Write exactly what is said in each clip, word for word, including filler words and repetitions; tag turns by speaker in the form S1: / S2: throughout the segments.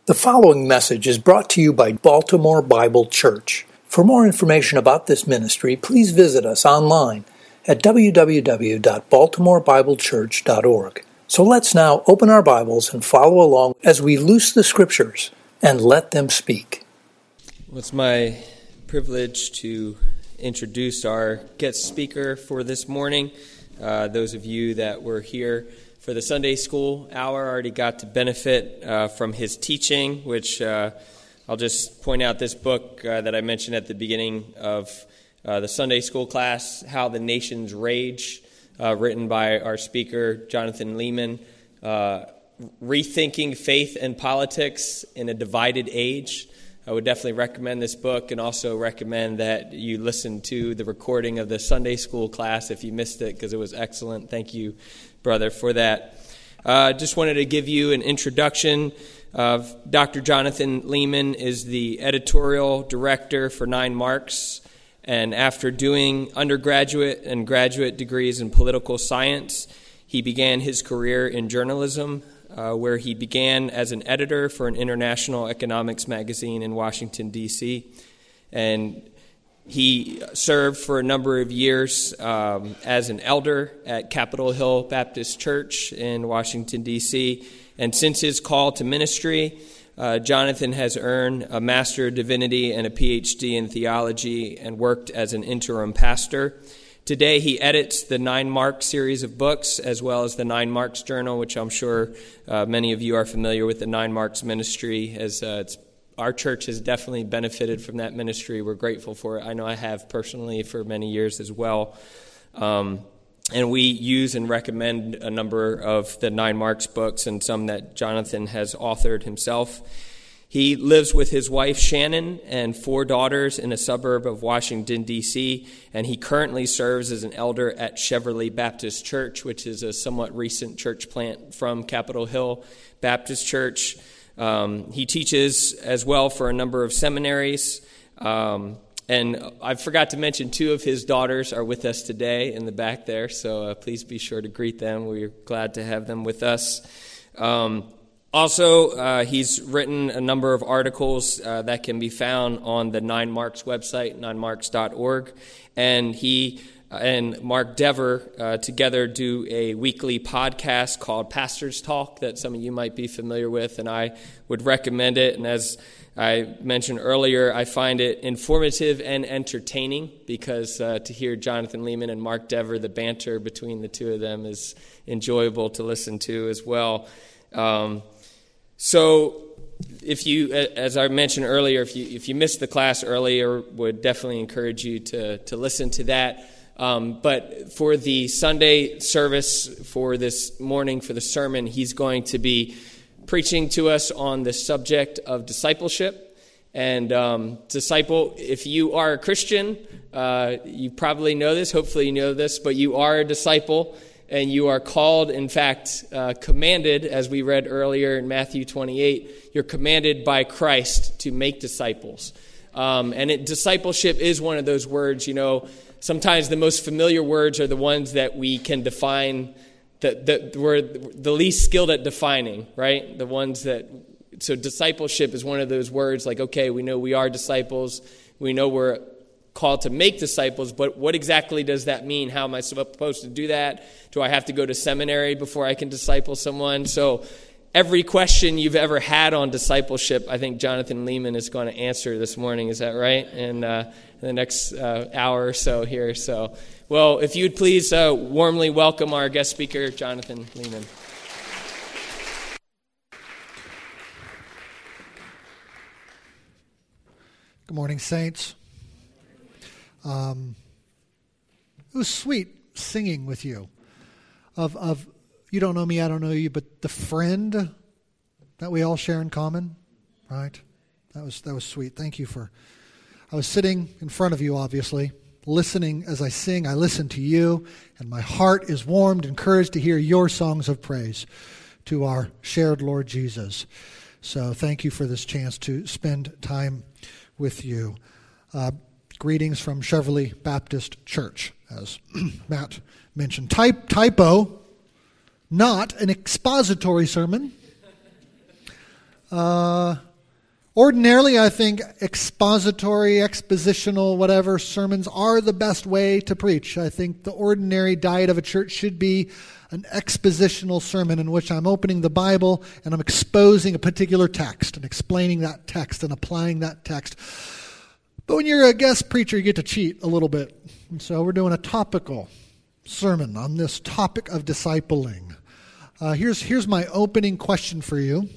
S1: The following message is brought to you by Baltimore Bible Church. For more information about this ministry, please visit us online at w w w dot baltimore bible church dot org. So let's now open our Bibles and follow along as we loose the Scriptures and let them speak.
S2: Well, it's my privilege to introduce our guest speaker for this morning. Uh, those of you that were here for the Sunday school hour already got to benefit uh, from his teaching, which uh, I'll just point out this book uh, that I mentioned at the beginning of uh, the Sunday school class, How the Nations Rage, uh, written by our speaker, Jonathan Leeman, uh, Rethinking Faith and Politics in a Divided Age. I would definitely recommend this book and also recommend that you listen to the recording of the Sunday school class if you missed it, because it was excellent. Thank you, brother, for that. I uh, just wanted to give you an introduction. Uh, Doctor Jonathan Leeman is the editorial director for Nine Marks, and after doing undergraduate and graduate degrees in political science, he began his career in journalism, Uh, where he began as an editor for an international economics magazine in Washington, D C And he served for a number of years um, as an elder at Capitol Hill Baptist Church in Washington, D C And since his call to ministry, uh, Jonathan has earned a Master of Divinity and a P H D in theology and worked as an interim pastor. Today, he edits the Nine Marks series of books, as well as the Nine Marks Journal, which I'm sure uh, many of you are familiar with the Nine Marks ministry, as uh, it's, our church has definitely benefited from that ministry. We're grateful for it. I know I have personally for many years as well. Um, and we use and recommend a number of the Nine Marks books and some that Jonathan has authored himself. He lives with his wife, Shannon, and four daughters in a suburb of Washington, D C, and he currently serves as an elder at Cheverly Baptist Church, which is a somewhat recent church plant from Capitol Hill Baptist Church. Um, he teaches as well for a number of seminaries, um, and I forgot to mention two of his daughters are with us today in the back there, so uh, please be sure to greet them. We're glad to have them with us. Um Also, uh, he's written a number of articles uh, that can be found on the Nine Marks website, nine marks dot org, and he and Mark Dever uh, together do a weekly podcast called Pastor's Talk that some of you might be familiar with, and I would recommend it. And as I mentioned earlier, I find it informative and entertaining because uh, to hear Jonathan Leeman and Mark Dever, the banter between the two of them is enjoyable to listen to as well. Um, So, if you, as I mentioned earlier, if you if you missed the class earlier, would definitely encourage you to to listen to that. Um, but for the Sunday service for this morning, for the sermon, he's going to be preaching to us on the subject of discipleship. And um, disciple, if you are a Christian, uh, you probably know this. Hopefully, you know this. But you are a disciple. And you are called, in fact, uh, commanded, as we read earlier in Matthew twenty-eight, you're commanded by Christ to make disciples. Um, and it, discipleship is one of those words, you know, sometimes the most familiar words are the ones that we can define, that, that we're the least skilled at defining, right? The ones that, so discipleship is one of those words like, okay, we know we are disciples, we know we're called to make disciples, but what exactly does that mean? How am I supposed to do that? Do I have to go to seminary before I can disciple someone? So every question you've ever had on discipleship, I think Jonathan Leeman is going to answer this morning. Is that right? And uh, in the next uh, hour or so here. So, well, if you'd please uh, warmly welcome our guest speaker, Jonathan Leeman.
S3: Good morning, saints. Um, it was sweet singing with you. Of of you don't know me, I don't know you, but the friend that we all share in common, right? That was that was sweet. Thank you for. I was sitting in front of you, obviously, listening as I sing. I listen to you, and my heart is warmed, encouraged to hear your songs of praise to our shared Lord Jesus. So thank you for this chance to spend time with you. Uh, Greetings from Cheverly Baptist Church, as Matt mentioned. Type, typo, not an expository sermon. Uh, ordinarily, I think expository, expositional, whatever sermons are the best way to preach. I think the ordinary diet of a church should be an expositional sermon in which I'm opening the Bible and I'm exposing a particular text and explaining that text and applying that text. But when you're a guest preacher, you get to cheat a little bit. And so we're doing a topical sermon on this topic of discipling. Uh, here's, here's my opening question for you.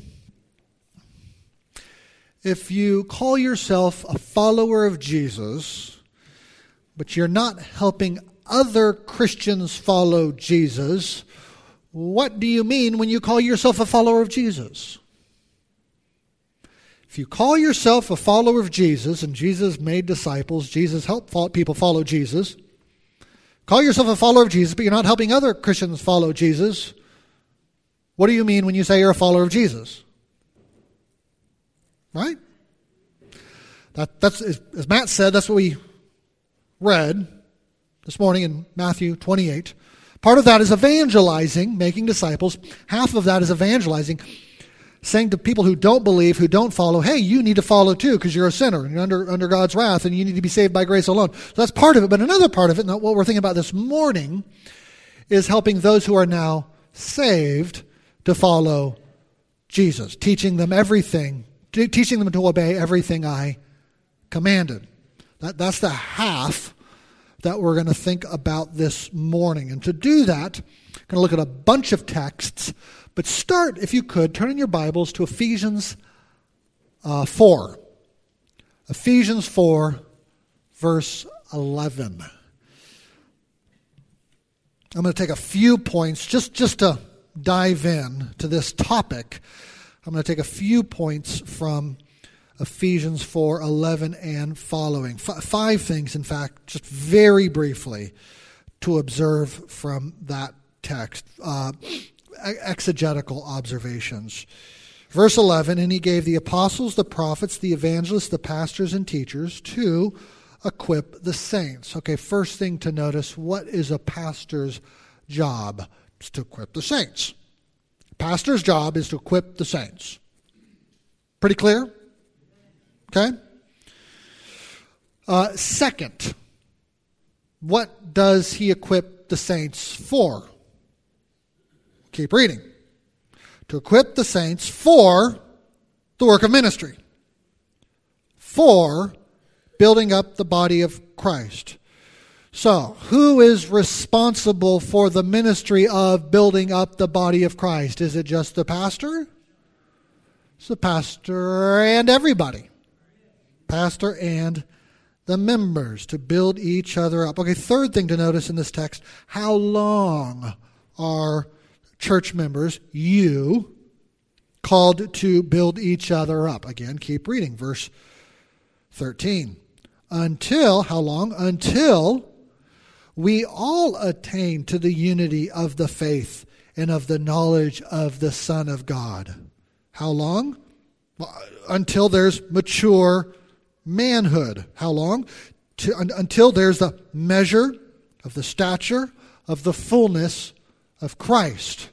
S3: If you call yourself a follower of Jesus, but you're not helping other Christians follow Jesus, what do you mean when you call yourself a follower of Jesus? If you call yourself a follower of Jesus, and Jesus made disciples, Jesus helped people follow Jesus, call yourself a follower of Jesus, but you're not helping other Christians follow Jesus, what do you mean when you say you're a follower of Jesus? Right? That, that's, as Matt said, that's what we read this morning in Matthew twenty-eight. Part of that is evangelizing, making disciples. Half of that is evangelizing, saying to people who don't believe, who don't follow, hey, you need to follow too because you're a sinner and you're under, under God's wrath and you need to be saved by grace alone. So that's part of it. But another part of it, and what we're thinking about this morning, is helping those who are now saved to follow Jesus, teaching them everything, teaching them to obey everything I commanded. That, that's the half that we're going to think about this morning. And to do that, I'm going to look at a bunch of texts, but start, if you could, turn in your Bibles to Ephesians uh, four. Ephesians four, verse eleven. I'm going to take a few points just, just to dive in to this topic. I'm going to take a few points from Ephesians four eleven and following. F- five things, in fact, just very briefly to observe from that text. Uh, exegetical observations. Verse eleven, and he gave the apostles, the prophets, the evangelists, the pastors, and teachers to equip the saints. Okay, first thing to notice, what is a pastor's job? It's to equip the saints. Pastor's job is to equip the saints. Pretty clear? Okay? Uh, second, what does he equip the saints for? Keep reading. To equip the saints for the work of ministry. For building up the body of Christ. So, who is responsible for the ministry of building up the body of Christ? Is it just the pastor? It's the pastor and everybody. Pastor and the members to build each other up. Okay, third thing to notice in this text, how long are church members, you, called to build each other up? Again, keep reading, verse thirteen. Until, how long? Until we all attain to the unity of the faith and of the knowledge of the Son of God. How long? Well, until there's mature manhood. How long? To, un, until there's the measure of the stature of the fullness of Christ.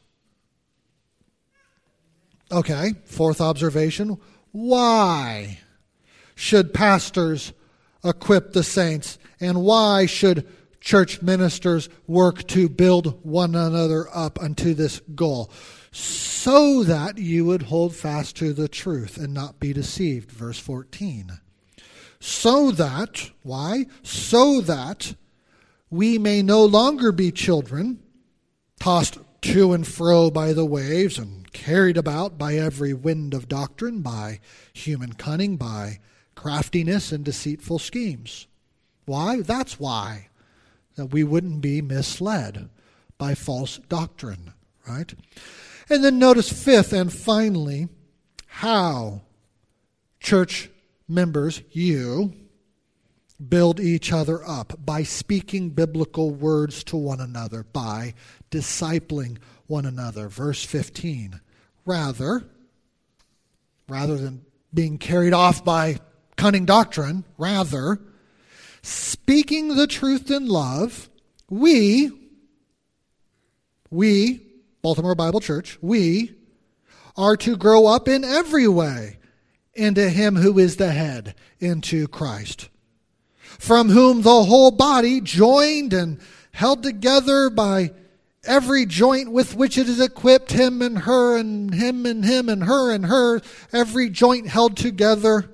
S3: Okay, fourth observation. Why should pastors equip the saints? And why should church ministers work to build one another up unto this goal? So that you would hold fast to the truth and not be deceived. Verse fourteen. So that, why? So that we may no longer be children, tossed to and fro by the waves and carried about by every wind of doctrine, by human cunning, by craftiness and deceitful schemes. Why? That's why. That we wouldn't be misled by false doctrine, right? And then notice fifth and finally, how church members, you, build each other up by speaking biblical words to one another, by discipling one another. Verse fifteen. Rather, rather than being carried off by cunning doctrine, rather, speaking the truth in love, we, we, Baltimore Bible Church, we are to grow up in every way into him who is the head, into Christ, from whom the whole body, joined and held together by every joint with which it is equipped, him and her and him and him and her and her, every joint held together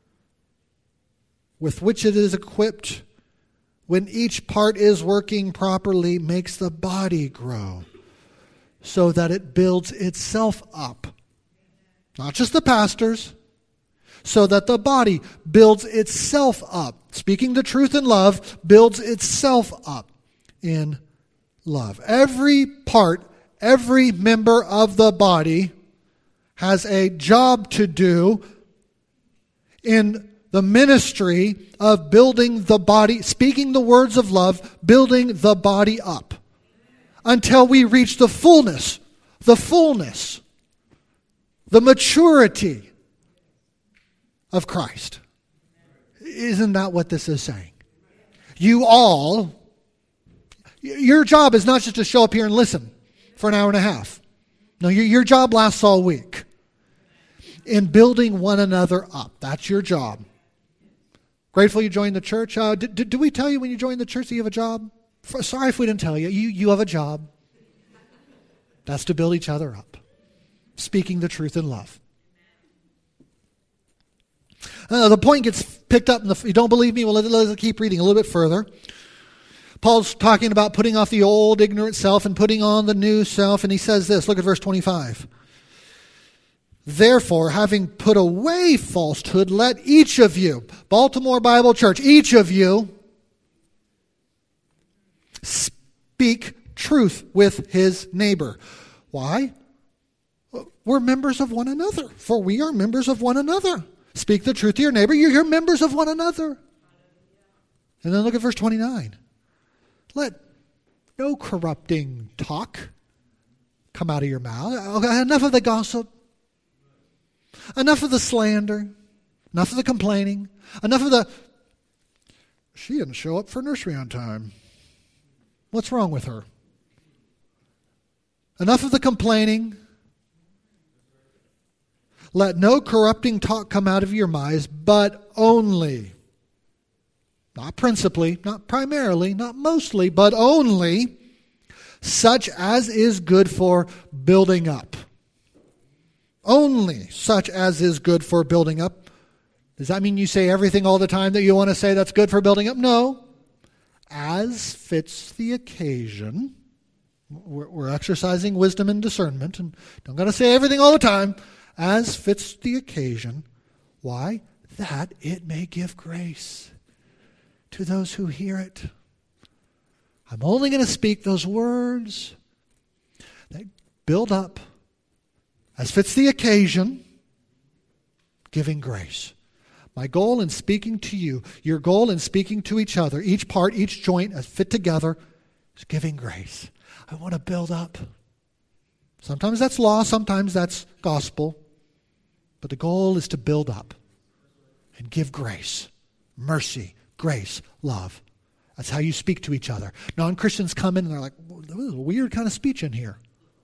S3: with which it is equipped, when each part is working properly, makes the body grow so that it builds itself up. Not just the pastors, so that the body builds itself up. Speaking the truth in love, builds itself up in love. Every part, every member of the body has a job to do in the ministry of building the body, speaking the words of love, building the body up until we reach the fullness, the fullness, the maturity of Christ. Isn't that what this is saying? You all, your job is not just to show up here and listen for an hour and a half. No, your, your job lasts all week. In building one another up. That's your job. Grateful you joined the church. Uh, did, did, did we tell you when you joined the church that you have a job? For, sorry if we didn't tell you. You, you have a job. That's to build each other up. Speaking the truth in love. Uh, the point gets picked up. In the, you don't believe me? Well, let, let's keep reading a little bit further. Paul's talking about putting off the old ignorant self and putting on the new self. And he says this. Look at verse twenty-five. Therefore, having put away falsehood, let each of you, Baltimore Bible Church, each of you, speak truth with his neighbor. Why? We're members of one another, for we are members of one another. Speak the truth to your neighbor. You're, you're members of one another. And then look at verse twenty-nine. Let no corrupting talk come out of your mouth. Enough of the gossip. Enough of the slander. Enough of the complaining. Enough of the, she didn't show up for nursery on time. What's wrong with her? Enough of the complaining. Let no corrupting talk come out of your mouths, but only, not principally, not primarily, not mostly, but only such as is good for building up. Only such as is good for building up. Does that mean you say everything all the time that you want to say that's good for building up? No. As fits the occasion. We're, we're exercising wisdom and discernment, and don't got to say everything all the time. As fits the occasion. Why? That it may give grace to those who hear it. I'm only going to speak those words that build up, as fits the occasion, giving grace. My goal in speaking to you, your goal in speaking to each other, each part, each joint, as fit together, is giving grace. I want to build up. Sometimes that's law, sometimes that's gospel. But the goal is to build up and give grace, mercy, grace, love. That's how you speak to each other. Non-Christians come in and they're like, there was a weird kind of speech in here.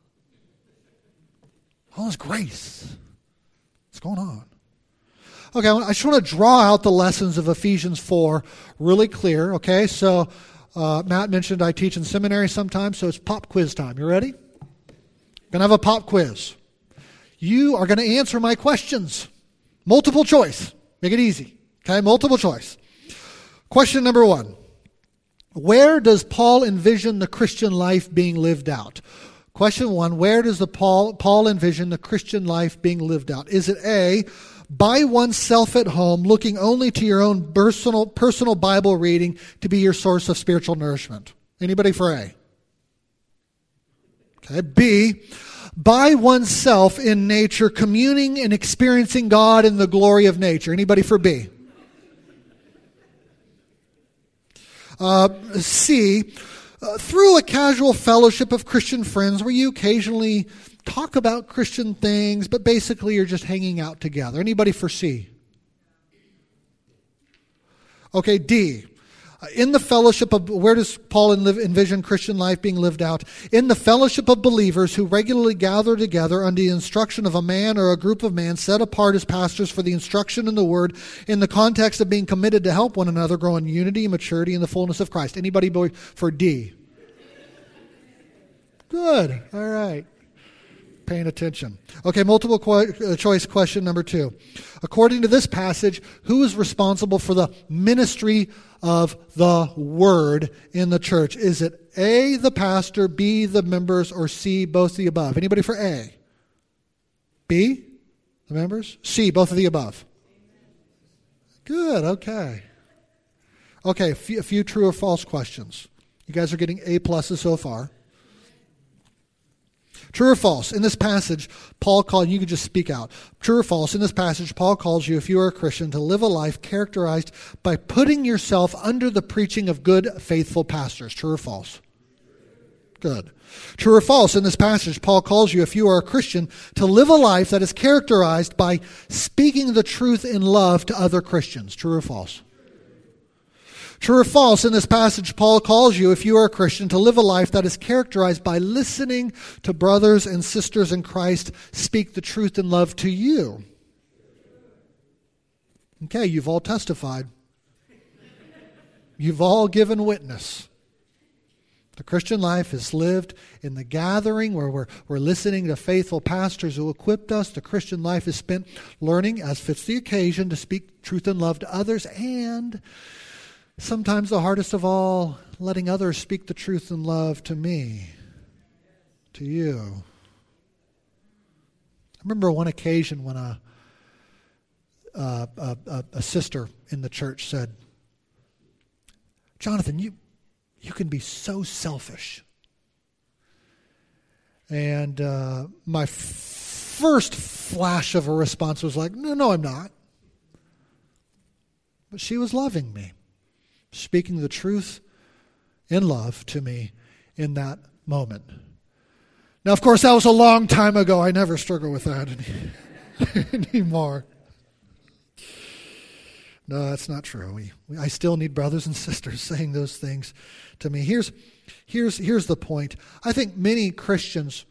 S3: All this grace. What's going on? Okay, I just want to draw out the lessons of Ephesians four really clear. Okay, so uh, Matt mentioned I teach in seminary sometimes, so it's pop quiz time. You ready? Going to have a pop quiz. You are going to answer my questions. Multiple choice. Make it easy. Okay, multiple choice. Question number one. Where does Paul envision the Christian life being lived out? Question one, where does the Paul, Paul envision the Christian life being lived out? Is it A, by oneself at home, looking only to your own personal, personal Bible reading to be your source of spiritual nourishment? Anybody for A? Okay, B, by oneself in nature, communing and experiencing God in the glory of nature. Anybody for B? Uh, C, uh, through a casual fellowship of Christian friends where you occasionally talk about Christian things, but basically you're just hanging out together. Anybody for C? Okay, D. In the fellowship of, where does Paul envision Christian life being lived out? In the fellowship of believers who regularly gather together under the instruction of a man or a group of men set apart as pastors for the instruction in the word, in the context of being committed to help one another grow in unity and maturity in the fullness of Christ. Anybody for D? Good. All right. Paying attention. Okay, multiple qu- choice question number two. According to this passage, who is responsible for the ministry of the word in the church? Is it A, the pastor, B, the members, or C, both of the above? Anybody for A? B, the members? C, both of the above. Good, okay. Okay, a few, a few true or false questions. You guys are getting A pluses so far. True or false? In this passage, Paul called, you can just speak out. True or false? In this passage, Paul calls you, if you are a Christian, to live a life characterized by putting yourself under the preaching of good, faithful pastors. True or false? Good. True or false? In this passage, Paul calls you, if you are a Christian, to live a life that is characterized by speaking the truth in love to other Christians. True or false? True or false? In this passage, Paul calls you, if you are a Christian, to live a life that is characterized by listening to brothers and sisters in Christ speak the truth in love to you. Okay, you've all testified. You've all given witness. The Christian life is lived in the gathering where we're, we're listening to faithful pastors who equipped us. The Christian life is spent learning, as fits the occasion, to speak truth and love to others, and sometimes the hardest of all, letting others speak the truth and love to me, to you. I remember one occasion when a, a, a, a sister in the church said, Jonathan, you, you can be so selfish. And uh, my f- first flash of a response was like, no, no, I'm not. But she was loving me, speaking the truth in love to me in that moment. Now, of course, that was a long time ago. I never struggle with that any, anymore. No, that's not true. We, we, I still need brothers and sisters saying those things to me. Here's, here's, here's the point. I think many Christians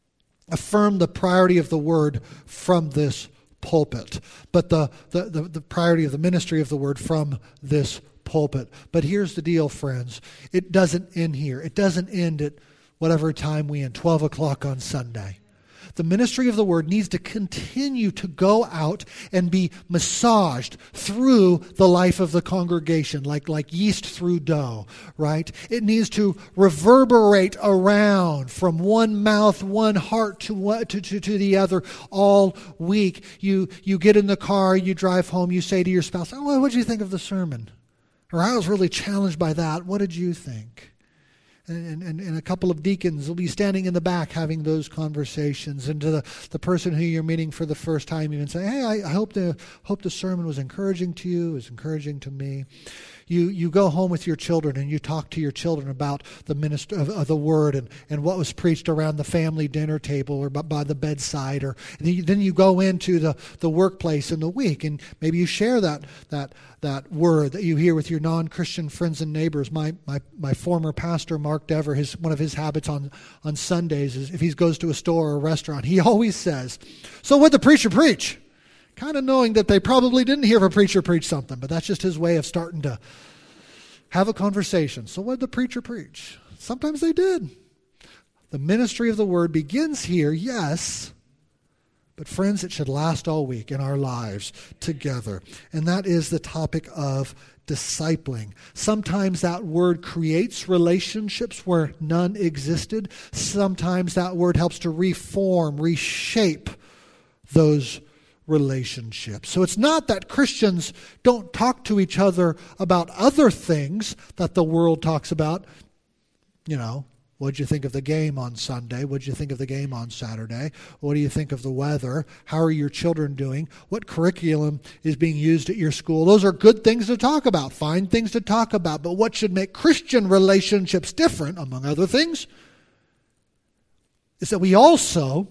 S3: affirm the priority of the word from this pulpit, but the, the, the, the priority of the ministry of the word from this pulpit. But here's the deal, friends. It doesn't end here. It doesn't end at whatever time we end, twelve o'clock on Sunday. The ministry of the word needs to continue to go out and be massaged through the life of the congregation, like, like yeast through dough, right? It needs to reverberate around from one mouth, one heart to, to, to, to the other all week. You, you get in the car, you drive home, you say to your spouse, oh, what did you think of the sermon? Or I was really challenged by that. What did you think? And, and, and a couple of deacons will be standing in the back having those conversations. And to the, the person who you're meeting for the first time, even say, hey, I, I hope the hope the sermon was encouraging to you, was encouraging to me. You you go home with your children and you talk to your children about the minister of, of the word and, and what was preached around the family dinner table or by, by the bedside. Or then you go into the, the workplace in the week and maybe you share that that that word that you hear with your non-Christian friends and neighbors. My my my former pastor, Mark Dever, his one of his habits on, on Sundays is if he goes to a store or a restaurant, he always says, so what'd the preacher preach? Kind of knowing that they probably didn't hear a preacher preach something, but that's just his way of starting to have a conversation. So what did the preacher preach? Sometimes they did. The ministry of the word begins here, yes, but friends, it should last all week in our lives together. And that is the topic of discipling. Sometimes that word creates relationships where none existed. Sometimes that word helps to reform, reshape those relationships. So it's not that Christians don't talk to each other about other things that the world talks about. You know, what'd you think of the game on Sunday? What'd you think of the game on Saturday? What do you think of the weather? How are your children doing? What curriculum is being used at your school? Those are good things to talk about, fine things to talk about. But what should make Christian relationships different, among other things, is that we also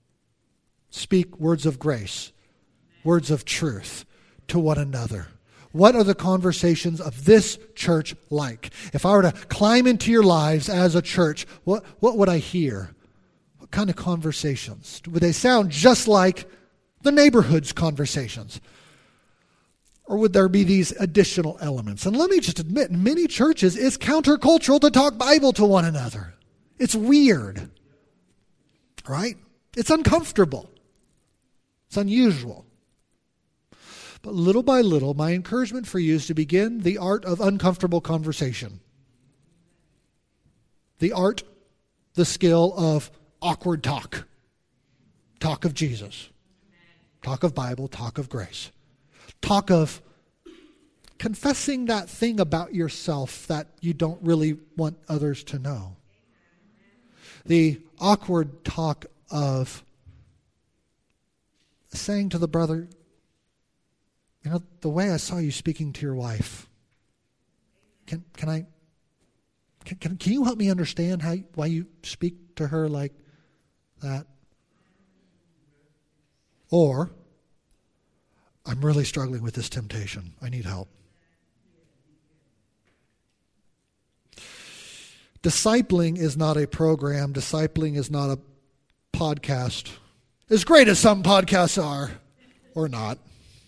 S3: speak words of grace, words of truth to one another. What are the conversations of this church like? If I were to climb into your lives as a church, what, what would I hear? What kind of conversations? Would they sound just like the neighborhood's conversations? Or would there be these additional elements? And let me just admit, in many churches, it's countercultural to talk Bible to one another. It's weird, right? It's uncomfortable. It's unusual. But little by little, my encouragement for you is to begin the art of uncomfortable conversation. The art, the skill of awkward talk. Talk of Jesus. Talk of Bible, talk of grace. Talk of confessing that thing about yourself that you don't really want others to know. The awkward talk of saying to the brother, you know, the way I saw you speaking to your wife, can can I, can, can, can you help me understand how why you speak to her like that? Or, I'm really struggling with this temptation. I need help. Discipling is not a program. Discipling is not a podcast. As great as some podcasts are, or not.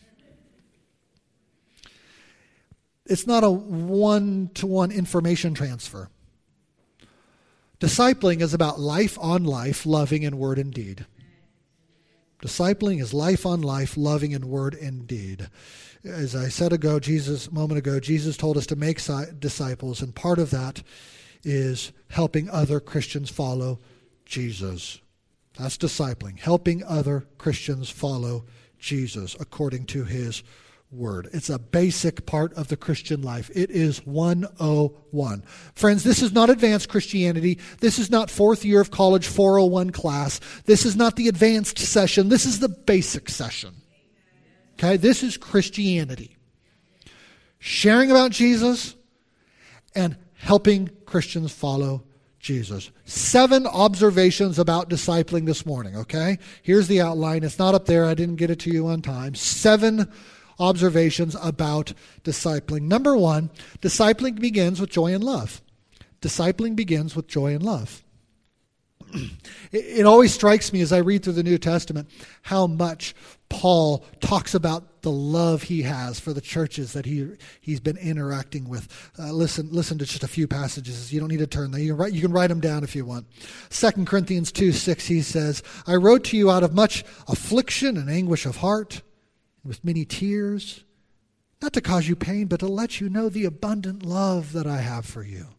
S3: It's not a one-to-one information transfer. Discipling is about life on life, loving in word and deed. Discipling is life on life, loving in word and deed. As I said ago, Jesus, a moment ago, Jesus told us to make disciples, and part of that is helping other Christians follow Jesus. That's discipling, helping other Christians follow Jesus according to his word. It's a basic part of the Christian life. It is one oh one. Friends, this is not advanced Christianity. This is not fourth year of college four oh one class. This is not the advanced session. This is the basic session. Okay, this is Christianity. Sharing about Jesus and helping Christians follow Jesus. Seven observations about discipling this morning, okay? Here's the outline. It's not up there. I didn't get it to you on time. Seven observations about discipling. Number one, discipling begins with joy and love. Discipling begins with joy and love. It, it always strikes me as I read through the New Testament how much Paul talks about the love he has for the churches that he, he's been interacting with. Uh, listen listen to just a few passages. You don't need to turn there. You can write, you can write them down if you want. Second Corinthians two six, he says, I wrote to you out of much affliction and anguish of heart, with many tears, not to cause you pain, but to let you know the abundant love that I have for you.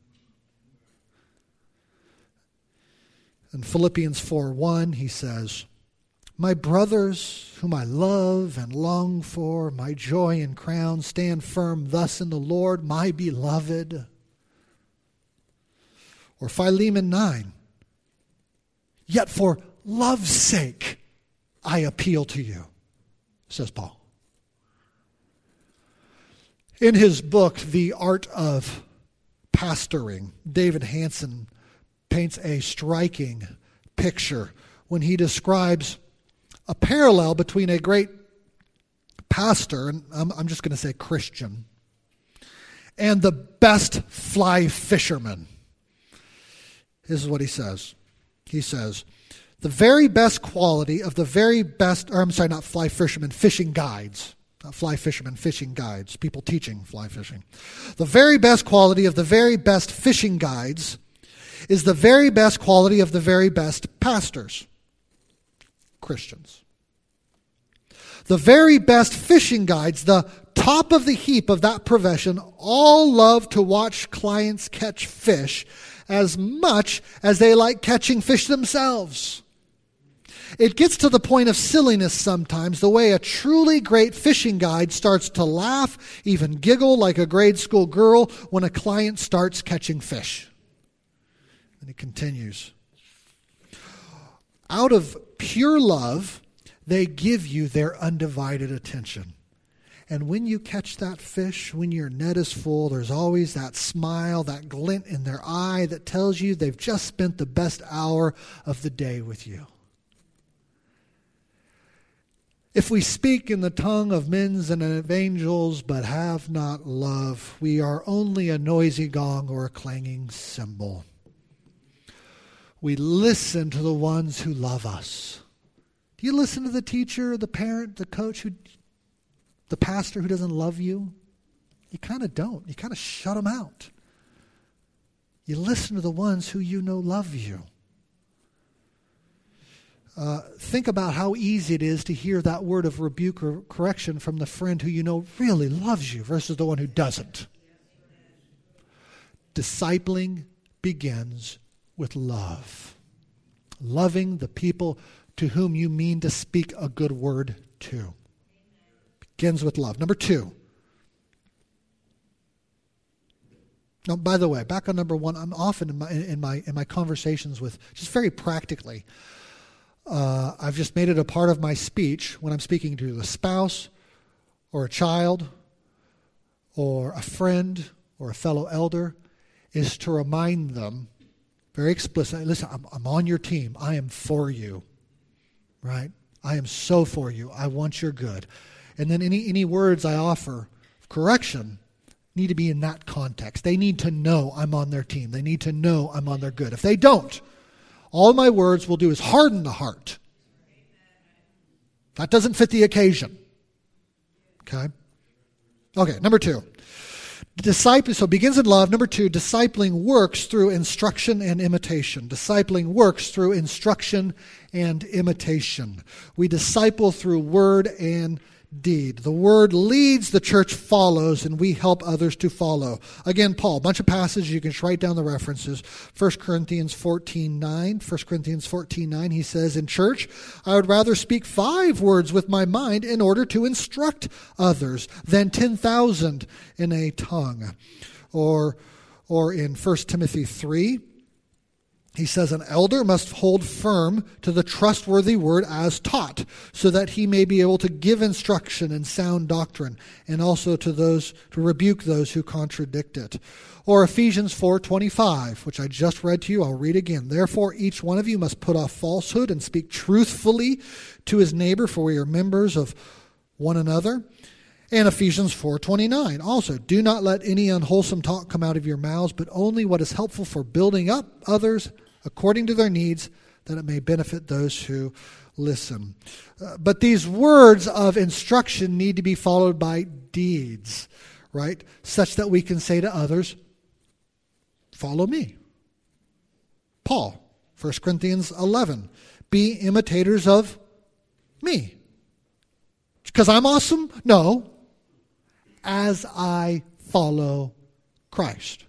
S3: In Philippians four one, he says, my brothers, whom I love and long for, my joy and crown, stand firm thus in the Lord, my beloved. Or Philemon nine, yet for love's sake I appeal to you, says Paul. In his book, The Art of Pastoring, David Hansen paints a striking picture when he describes a parallel between a great pastor, and I'm, I'm just going to say Christian, and the best fly fisherman. This is what he says. He says, the very best quality of the very best, or I'm sorry, not fly fishermen, fishing guides. Not fly fishermen, fishing guides. People teaching fly fishing. The very best quality of the very best fishing guides is the very best quality of the very best pastors. Christians. The very best fishing guides, the top of the heap of that profession, all love to watch clients catch fish as much as they like catching fish themselves. It gets to the point of silliness sometimes, the way a truly great fishing guide starts to laugh, even giggle like a grade school girl when a client starts catching fish. And it continues. Out of pure love, they give you their undivided attention. And when you catch that fish, when your net is full, there's always that smile, that glint in their eye that tells you they've just spent the best hour of the day with you. If we speak in the tongue of men and of angels, but have not love, we are only a noisy gong or a clanging cymbal. We listen to the ones who love us. Do you listen to the teacher, the parent, the coach, who, the pastor who doesn't love you? You kind of don't. You kind of shut them out. You listen to the ones who you know love you. Uh, think about how easy it is to hear that word of rebuke or correction from the friend who you know really loves you versus the one who doesn't. Discipling begins with love. Loving the people to whom you mean to speak a good word to. Begins with love. Number two. Now, by the way, back on number one, I'm often in my in my in my conversations with, just very practically, uh, I've just made it a part of my speech when I'm speaking to a spouse or a child or a friend or a fellow elder, is to remind them very explicitly, listen, I'm, I'm on your team. I am for you, right? I am so for you. I want your good. And then any any words I offer of correction need to be in that context. They need to know I'm on their team. They need to know I'm on their good. If they don't, all my words will do is harden the heart. That doesn't fit the occasion. Okay? Okay, number two. Disciple, so it begins in love. Number two, discipling works through instruction and imitation. Discipling works through instruction and imitation. We disciple through word and deed. The word leads, the church follows, and we help others to follow. Again, Paul, a bunch of passages, you can just write down the references. First Corinthians fourteen nine. First Corinthians fourteen nine, he says, in church, I would rather speak five words with my mind in order to instruct others than ten thousand in a tongue. Or, or in First Timothy three, he says, an elder must hold firm to the trustworthy word as taught, so that he may be able to give instruction in sound doctrine, and also to those to rebuke those who contradict it. Or Ephesians four twenty-five, which I just read to you, I'll read again. Therefore, each one of you must put off falsehood and speak truthfully to his neighbor, for we are members of one another. And Ephesians four twenty-nine, also, do not let any unwholesome talk come out of your mouths, but only what is helpful for building up others according to their needs, that it may benefit those who listen. Uh, but these words of instruction need to be followed by deeds, right? Such that we can say to others, follow me. Paul, First Corinthians eleven, be imitators of me. Because I'm awesome? No. As I follow Christ.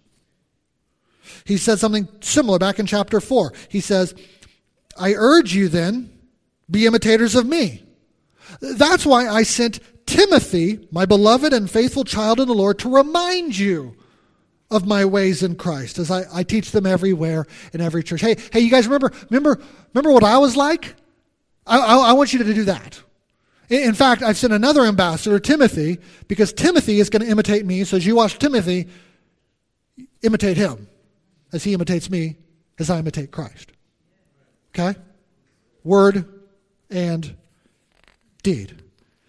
S3: He said something similar back in chapter four. He says, I urge you then, be imitators of me. That's why I sent Timothy, my beloved and faithful child in the Lord, to remind you of my ways in Christ, as I, I teach them everywhere in every church. Hey, hey, you guys remember, remember, remember what I was like? I, I, I want you to do that. In fact, I've sent another ambassador, Timothy, because Timothy is going to imitate me. So as you watch Timothy, imitate him as he imitates me, as I imitate Christ. Okay? Word and deed.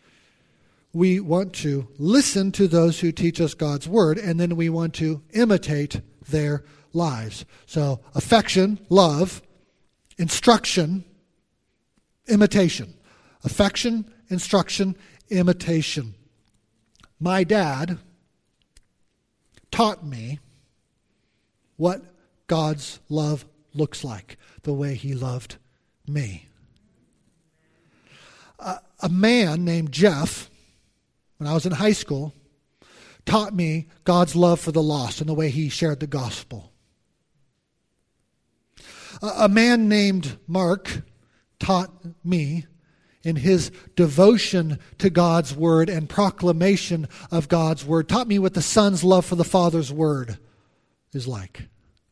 S3: We want to listen to those who teach us God's word, and then we want to imitate their lives. So affection, love, instruction, imitation. Affection, instruction, imitation. My dad taught me what God's love looks like, the way he loved me. Uh, a man named Jeff, when I was in high school, taught me God's love for the lost and the way he shared the gospel. Uh, a man named Mark taught me in his devotion to God's word and proclamation of God's word, taught me what the Son's love for the Father's word is like.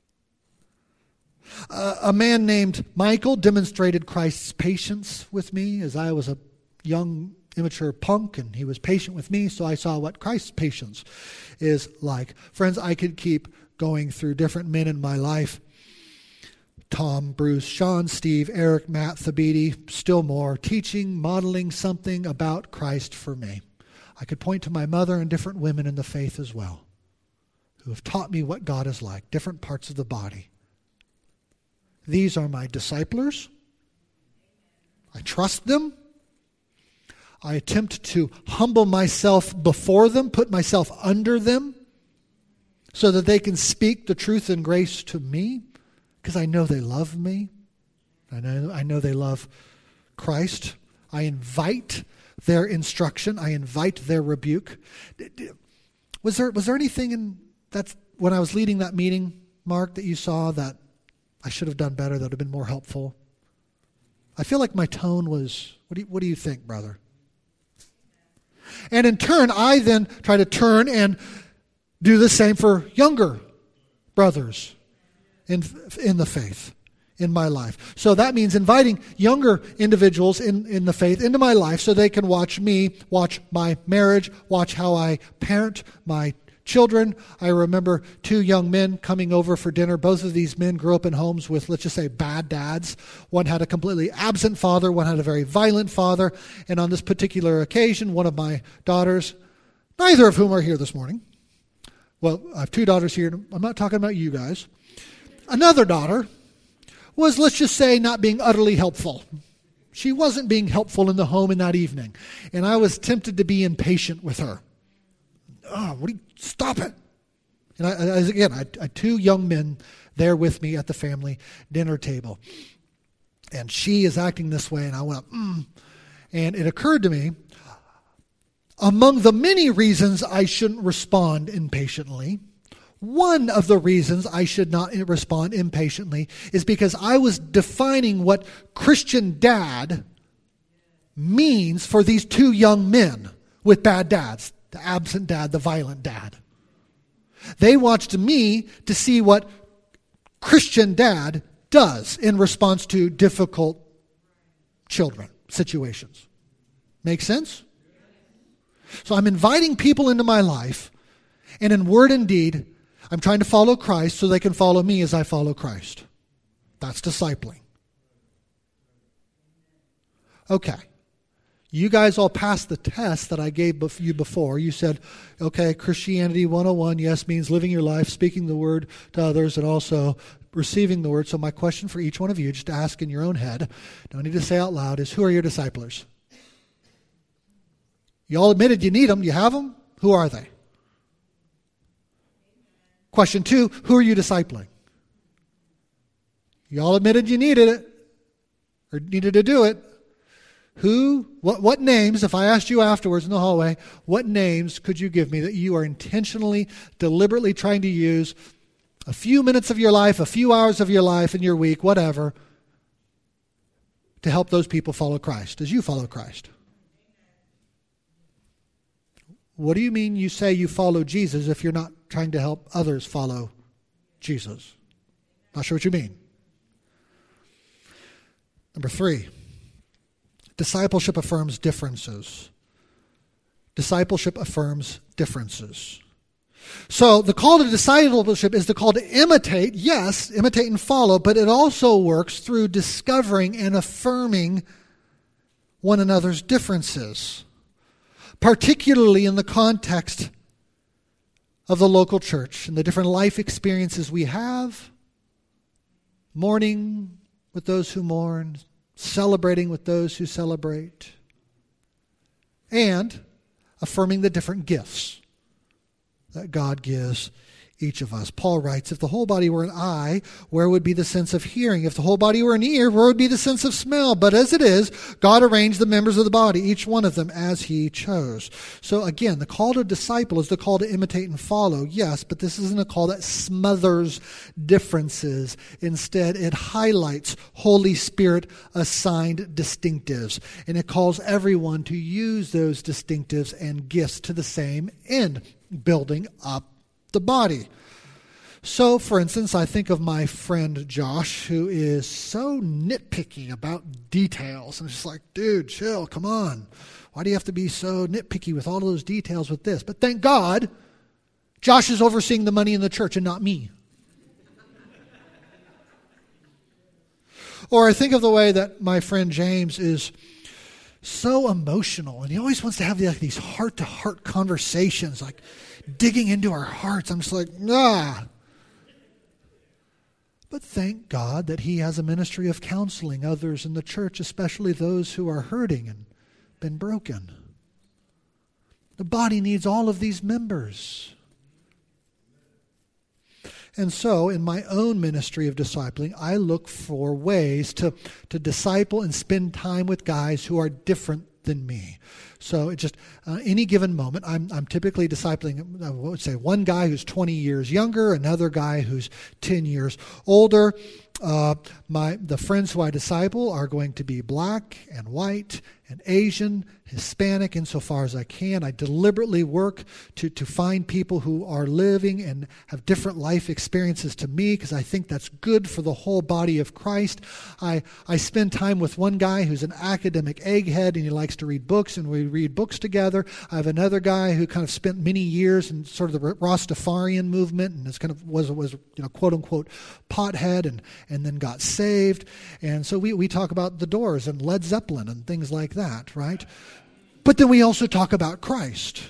S3: Uh, a man named Michael demonstrated Christ's patience with me as I was a young, immature punk, and he was patient with me, so I saw what Christ's patience is like. Friends, I could keep going through different men in my life. Tom, Bruce, Sean, Steve, Eric, Matt, Thabiti, still more, teaching, modeling something about Christ for me. I could point to my mother and different women in the faith as well who have taught me what God is like, different parts of the body. These are my disciplers. I trust them. I attempt to humble myself before them, put myself under them, so that they can speak the truth and grace to me, because I know they love me. I know, I know they love Christ. I invite their instruction. I invite their rebuke. Was there was there anything in that when I was leading that meeting, Mark, that you saw that I should have done better, that would have been more helpful? I feel like my tone was, what do you, what do you think, brother? And in turn, I then try to turn and do the same for younger brothers in in the faith, in my life. So that means inviting younger individuals in, in the faith into my life so they can watch me, watch my marriage, watch how I parent my children. I remember two young men coming over for dinner. Both of these men grew up in homes with, let's just say, bad dads. One had a completely absent father. One had a very violent father. And on this particular occasion, one of my daughters, neither of whom are here this morning. Well, I have two daughters here. I'm not talking about you guys. Another daughter was, let's just say, not being utterly helpful. She wasn't being helpful in the home in that evening. And I was tempted to be impatient with her. Oh, what do you, stop it. And I, I, again, I, I had two young men there with me at the family dinner table. And she is acting this way, and I went, mm. And it occurred to me, among the many reasons I shouldn't respond impatiently, one of the reasons I should not respond impatiently is because I was defining what Christian dad means for these two young men with bad dads. The absent dad, the violent dad. They watched me to see what Christian dad does in response to difficult children situations. Make sense? So I'm inviting people into my life, and in word and deed, I'm trying to follow Christ so they can follow me as I follow Christ. That's discipling. Okay. You guys all passed the test that I gave you before. You said, okay, Christianity one oh one, yes, means living your life, speaking the word to others, and also receiving the word. So my question for each one of you, just to ask in your own head, don't need to say out loud, is who are your disciplers? You all admitted you need them. You have them? Who are they? Question two, who are you discipling? You all admitted you needed it, or needed to do it. Who, what, what names, if I asked you afterwards in the hallway, what names could you give me that you are intentionally, deliberately trying to use a few minutes of your life, a few hours of your life in your week, whatever, to help those people follow Christ as you follow Christ? What do you mean you say you follow Jesus if you're not trying to help others follow Jesus? Not sure what you mean. Number three. Discipleship affirms differences. Discipleship affirms differences. So the call to discipleship is the call to imitate, yes, imitate and follow, but it also works through discovering and affirming one another's differences, particularly in the context of the local church and the different life experiences we have, mourning with those who mourn, celebrating with those who celebrate, and affirming the different gifts that God gives each of us. Paul writes, if the whole body were an eye, where would be the sense of hearing? If the whole body were an ear, where would be the sense of smell? But as it is, God arranged the members of the body, each one of them as he chose. So again, the call to disciple is the call to imitate and follow, yes, but this isn't a call that smothers differences. Instead, it highlights Holy Spirit assigned distinctives, and it calls everyone to use those distinctives and gifts to the same end, building up the body. So, for instance, I think of my friend Josh, who is so nitpicky about details. And it's just like, dude, chill, come on. Why do you have to be so nitpicky with all of those details with this? But thank God, Josh is overseeing the money in the church and not me. Or I think of the way that my friend James is so emotional, and he always wants to have like these heart-to-heart conversations, like digging into our hearts. I'm just like, ah. But thank God that he has a ministry of counseling others in the church, especially those who are hurting and been broken. The body needs all of these members. And so, in my own ministry of discipling, I look for ways to, to disciple and spend time with guys who are different than me. So, it just uh, any given moment, I'm I'm typically discipling, I would say, one guy who's twenty years younger, another guy who's ten years older. Uh, my the friends who I disciple are going to be black and white and Asian, Hispanic, insofar as I can. I deliberately work to, to find people who are living and have different life experiences to me, because I think that's good for the whole body of Christ. I, I spend time with one guy who's an academic egghead, and he likes to read books, and we read books together. I have another guy who kind of spent many years in sort of the Rastafarian movement, and is kind of was was you know quote unquote pothead, and and then got saved. And so we we talk about the Doors and Led Zeppelin and things like that, right? But then we also talk about Christ.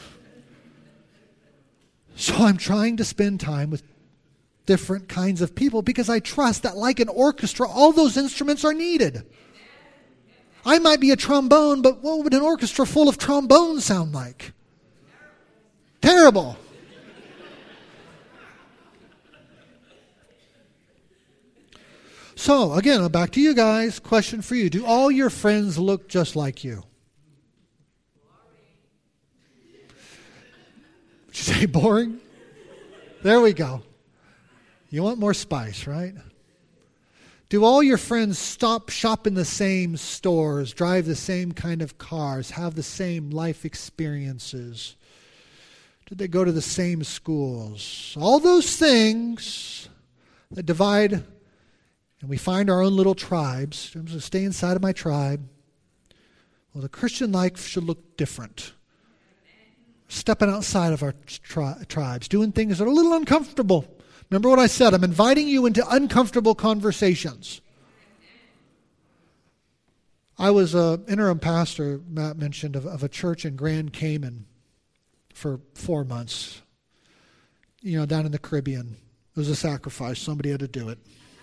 S3: So I'm trying to spend time with different kinds of people, because I trust that, like an orchestra, all those instruments are needed. I might be a trombone, but what would an orchestra full of trombones sound like? Terrible. So, again, back to you guys. Question for you. Do all your friends look just like you? Would you say boring? There we go. You want more spice, right? Do all your friends stop shop in the same stores, drive the same kind of cars, have the same life experiences? Do they go to the same schools? All those things that divide, and we find our own little tribes. I'm going to stay inside of my tribe. Well, the Christian life should look different. Stepping outside of our tri- tribes, doing things that are a little uncomfortable. Remember what I said, I'm inviting you into uncomfortable conversations. I was an interim pastor, Matt mentioned, of, of a church in Grand Cayman for four months. You know, down in the Caribbean. It was a sacrifice. Somebody had to do it.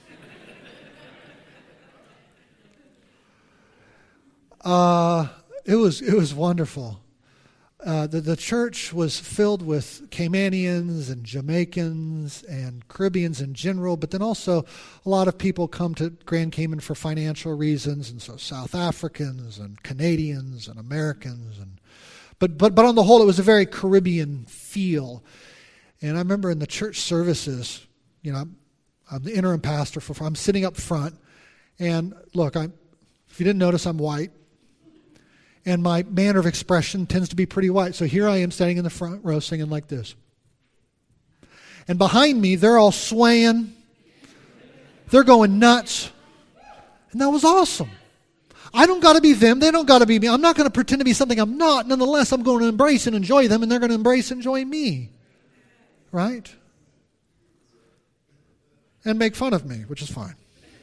S3: Uh, it was it was wonderful. Uh, the, the church was filled with Caymanians and Jamaicans and Caribbeans in general, but then also a lot of people come to Grand Cayman for financial reasons, and so South Africans and Canadians and Americans. and But but but on the whole, it was a very Caribbean feel. And I remember in the church services, you know, I'm, I'm the interim pastor for. I'm sitting up front, and look, I if you didn't notice, I'm white. And my manner of expression tends to be pretty white. So here I am standing in the front row singing like this. And behind me, they're all swaying. They're going nuts. And that was awesome. I don't got to be them. They don't got to be me. I'm not going to pretend to be something I'm not. Nonetheless, I'm going to embrace and enjoy them, and they're going to embrace and enjoy me. Right? And make fun of me, which is fine.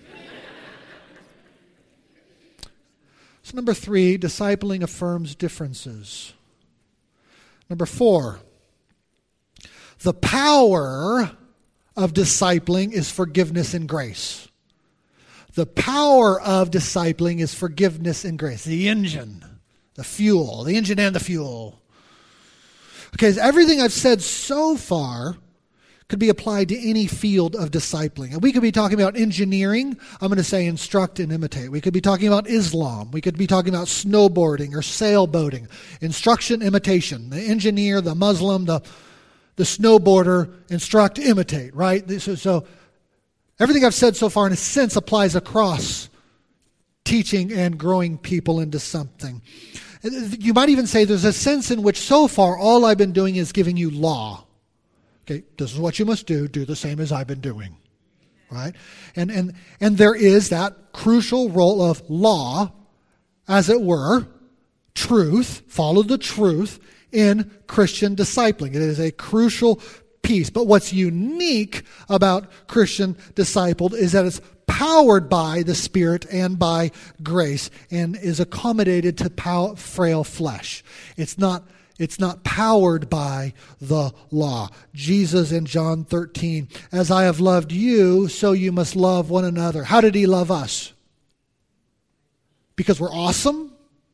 S3: So number three, discipling affirms differences. Number four, the power of discipling is forgiveness and grace. The power of discipling is forgiveness and grace. The engine, the fuel, the engine and the fuel. Okay, everything I've said so far could be applied to any field of discipling. And we could be talking about engineering. I'm going to say instruct and imitate. We could be talking about Islam. We could be talking about snowboarding or sailboating. Instruction, imitation. The engineer, the Muslim, the, the snowboarder, instruct, imitate, right? So, so everything I've said so far in a sense applies across teaching and growing people into something. You might even say there's a sense in which so far all I've been doing is giving you law. Okay, this is what you must do. Do the same as I've been doing, right? And and and there is that crucial role of law, as it were, truth, follow the truth in Christian discipling. It is a crucial piece. But what's unique about Christian discipled is that it's empowered by the Spirit and by grace and is accommodated to pow- frail flesh. It's not It's not powered by the law. Jesus in John thirteen, as I have loved you, so you must love one another. How did he love us? Because we're awesome?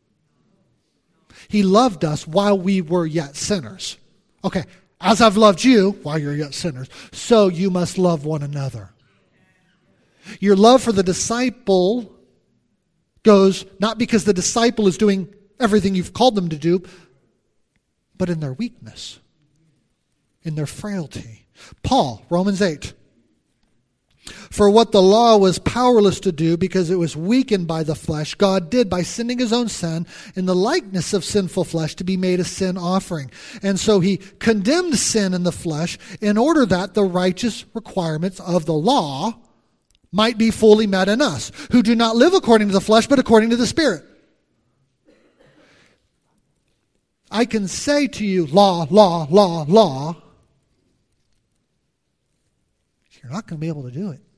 S3: He loved us while we were yet sinners. Okay, as I've loved you while you're yet sinners, so you must love one another. Your love for the disciple goes not because the disciple is doing everything you've called them to do, but in their weakness, in their frailty. Paul, Romans eight. For what the law was powerless to do because it was weakened by the flesh, God did by sending his own Son in the likeness of sinful flesh to be made a sin offering. And so he condemned sin in the flesh in order that the righteous requirements of the law might be fully met in us, who do not live according to the flesh, but according to the Spirit. I can say to you, law, law, law, law. You're not going to be able to do it.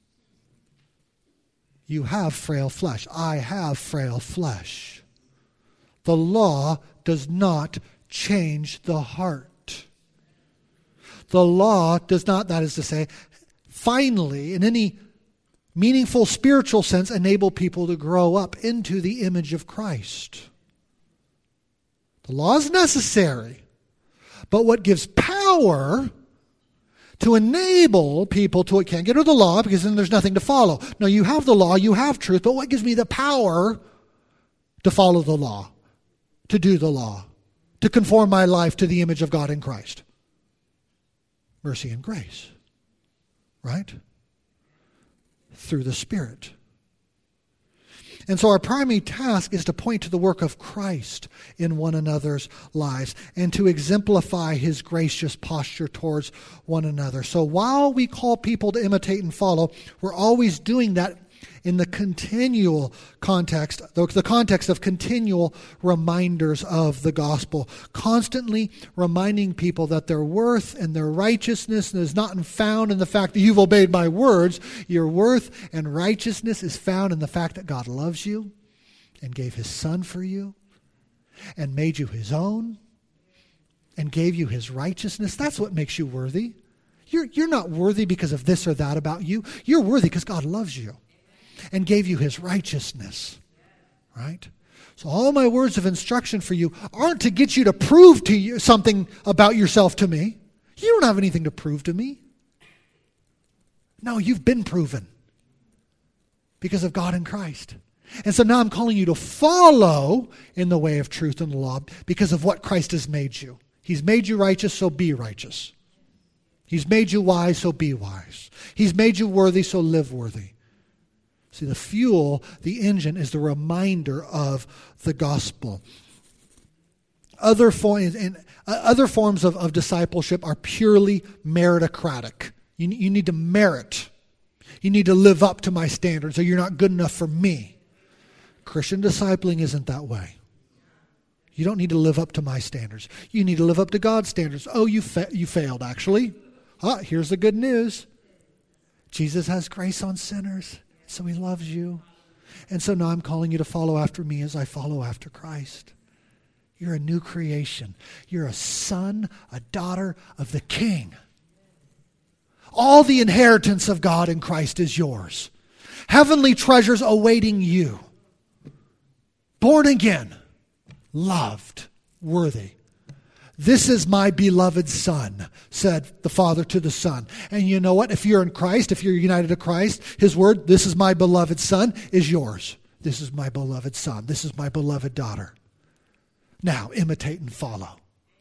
S3: You have frail flesh. I have frail flesh. The law does not change the heart. The law does not, that is to say, finally, in any meaningful spiritual sense, enable people to grow up into the image of Christ. The law is necessary, but what gives power to enable people to, it can't get rid of the law because then there's nothing to follow. No, you have the law, you have truth, but what gives me the power to follow the law, to do the law, to conform my life to the image of God in Christ? Mercy and grace, right? Through the Spirit. And so our primary task is to point to the work of Christ in one another's lives and to exemplify his gracious posture towards one another. So while we call people to imitate and follow, we're always doing that in the continual context, the context of continual reminders of the gospel, constantly reminding people that their worth and their righteousness is not found in the fact that you've obeyed my words. Your worth and righteousness is found in the fact that God loves you and gave his Son for you and made you his own and gave you his righteousness. That's what makes you worthy. You're, you're not worthy because of this or that about you. You're worthy because God loves you and gave you his righteousness, right? So all my words of instruction for you aren't to get you to prove to you something about yourself to me. You don't have anything to prove to me. No, you've been proven because of God in Christ. And so now I'm calling you to follow in the way of truth and the law because of what Christ has made you. He's made you righteous, so be righteous. He's made you wise, so be wise. He's made you worthy, so live worthy. See, the fuel, the engine, is the reminder of the gospel. Other forms, and other forms of, of discipleship are purely meritocratic. You, you need to merit. You need to live up to my standards, or you're not good enough for me. Christian discipling isn't that way. You don't need to live up to my standards. You need to live up to God's standards. Oh, you fa- you failed, actually. Ah, here's the good news. Jesus has grace on sinners. So he loves you. And so now I'm calling you to follow after me as I follow after Christ. You're a new creation. You're a son, a daughter of the King. All the inheritance of God in Christ is yours. Heavenly treasures awaiting you. Born again, loved, worthy. This is my beloved Son, said the Father to the Son. And you know what? If you're in Christ, if you're united to Christ, his word, this is my beloved Son, is yours. This is my beloved son. This is my beloved daughter. Now, imitate and follow.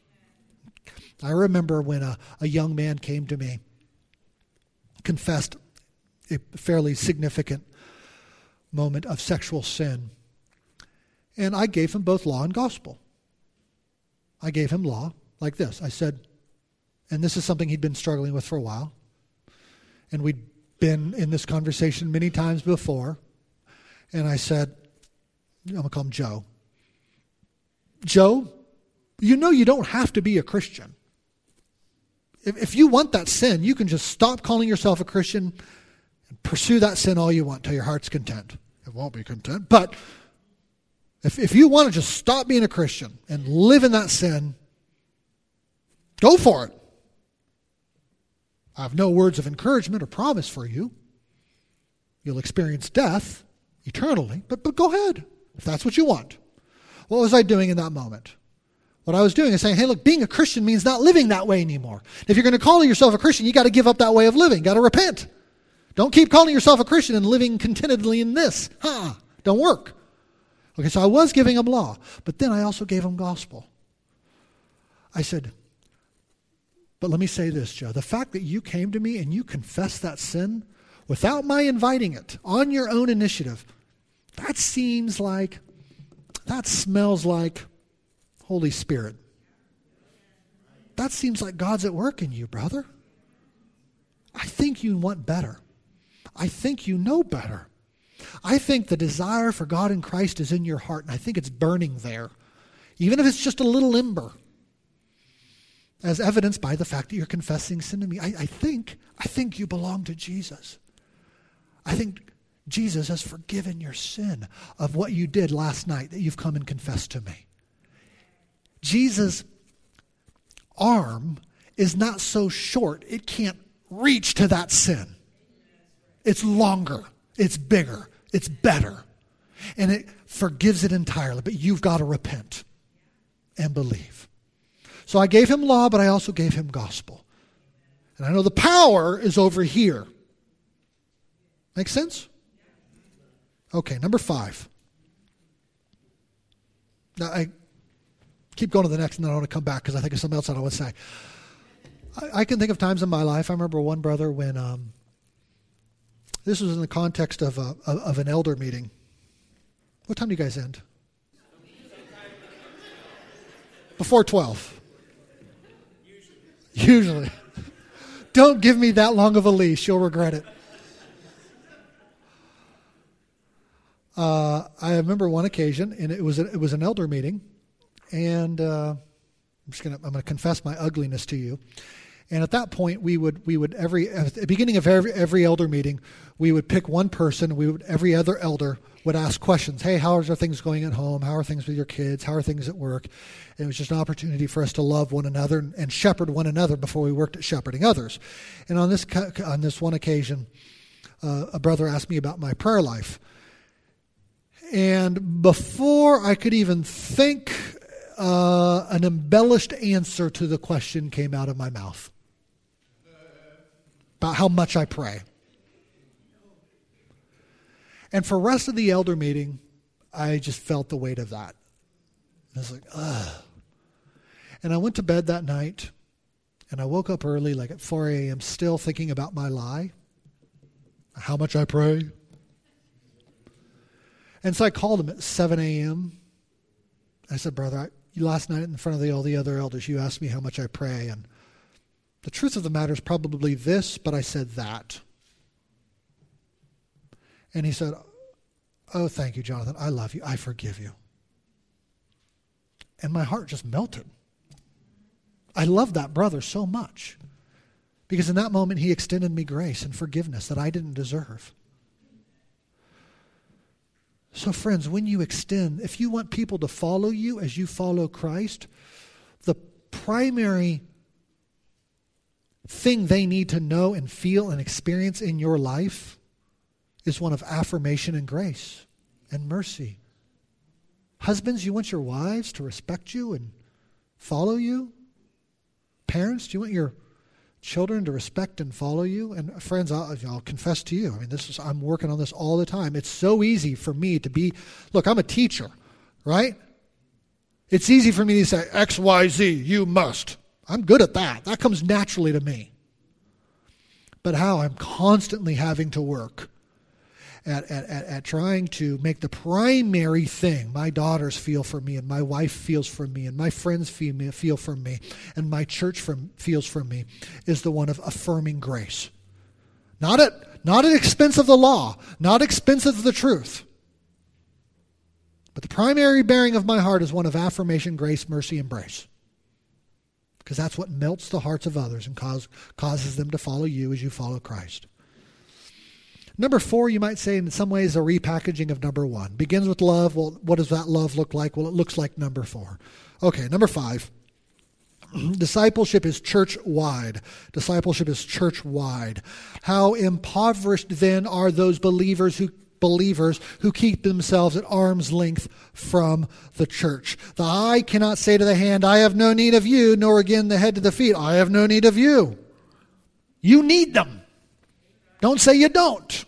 S3: I remember when a, a young man came to me, confessed a fairly significant moment of sexual sin. And I gave him both law and gospel. I gave him law like this. I said, and this is something he'd been struggling with for a while. And we'd been in this conversation many times before. And I said, I'm going to call him Joe. Joe, you know you don't have to be a Christian. If, if you want that sin, you can just stop calling yourself a Christian And pursue that sin all you want till your heart's content. It won't be content. But if, if you want to just stop being a Christian and live in that sin, go for it. I have no words of encouragement or promise for you. You'll experience death eternally, but, but go ahead if that's what you want. What was I doing in that moment? What I was doing is saying, hey, look, being a Christian means not living that way anymore. If you're going to call yourself a Christian, you got to give up that way of living. Got to repent. Don't keep calling yourself a Christian and living contentedly in this. Huh? Don't work. Okay, so I was giving them law, but then I also gave them gospel. I said, but let me say this, Joe. The fact that you came to me and you confessed that sin without my inviting it, on your own initiative, that seems like, that smells like Holy Spirit. That seems like God's at work in you, brother. I think you want better. I think you know better. I think the desire for God in Christ is in your heart, and I think it's burning there, even if it's just a little ember, as evidenced by the fact that you're confessing sin to me. I, I think, I think you belong to Jesus. I think Jesus has forgiven your sin of what you did last night that you've come and confessed to me. Jesus' arm is not so short it can't reach to that sin. It's longer, it's bigger, it's better, and it forgives it entirely. But you've got to repent and believe. So I gave him law, but I also gave him gospel. And I know the power is over here. Make sense? Okay, number five. Now, I keep going to the next, and then I want to come back because I think of something else that I want to say. I, I can think of times in my life. I remember one brother when, um, this was in the context of, a, of, of an elder meeting. What time do you guys end? Before twelve. Usually. Usually. Don't give me that long of a leash. You'll regret it. Uh, I remember one occasion, and it was a, it was an elder meeting, and uh, I'm just gonna I'm gonna confess my ugliness to you. And at that point, we would we would every at the beginning of every every elder meeting, we would pick one person. We would every other elder would ask questions. Hey, how are things going at home? How are things with your kids? How are things at work? And it was just an opportunity for us to love one another and, and shepherd one another before we worked at shepherding others. And on this on this one occasion, uh, a brother asked me about my prayer life. And before I could even think, uh, an embellished answer to the question came out of my mouth about how much I pray. And for the rest of the elder meeting, I just felt the weight of that. I was like, ugh. And I went to bed that night, and I woke up early, like at four a.m., still thinking about my lie, how much I pray. And so I called him at seven a.m. I said, brother, I, last night in front of the, all the other elders, you asked me how much I pray. And the truth of the matter is probably this, but I said that. And he said, oh, thank you, Jonathan. I love you. I forgive you. And my heart just melted. I love that brother so much. Because in that moment, he extended me grace and forgiveness that I didn't deserve. So friends, when you extend, if you want people to follow you as you follow Christ, the primary thing they need to know and feel and experience in your life is one of affirmation and grace and mercy. Husbands, you want your wives to respect you and follow you? Parents, do you want your children to respect and follow you? And friends, I'll, I'll confess to you, I mean, this is I'm working on this all the time. It's so easy for me to be, look, I'm a teacher, right? It's easy for me to say, X, Y, Z, you must. I'm good at that. That comes naturally to me. But how I'm constantly having to work at, at, at, at trying to make the primary thing my daughters feel for me, and my wife feels for me, and my friends feel, me, feel for me, and my church from, feels for me, is the one of affirming grace. Not at, not at expense of the law, not expense of the truth. But the primary bearing of my heart is one of affirmation, grace, mercy, embrace. Because that's what melts the hearts of others and cause, causes them to follow you as you follow Christ. Number four, you might say, in some ways, a repackaging of number one. Begins with love. Well, what does that love look like? Well, it looks like number four. Okay, number five. Discipleship is church-wide. Discipleship is church-wide. How impoverished then are those believers who believers who keep themselves at arm's length from the church. The eye cannot say to the hand, I have no need of you, nor again the head to the feet, I have no need of you. You need them. Don't say you don't.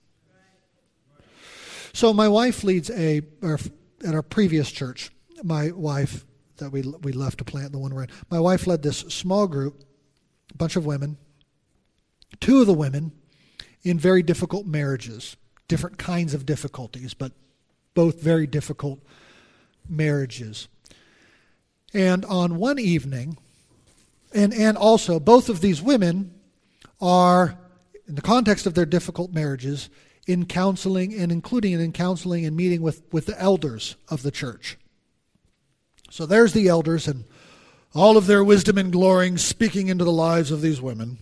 S3: So my wife leads a, or at our previous church, my wife that we we left to plant, the one we're in, my wife led this small group, a bunch of women, two of the women in very difficult marriages, different kinds of difficulties, but both very difficult marriages. And on one evening, and, and also both of these women are, in the context of their difficult marriages, in counseling and including in counseling and meeting with, with the elders of the church. So there's the elders and all of their wisdom and glory speaking into the lives of these women.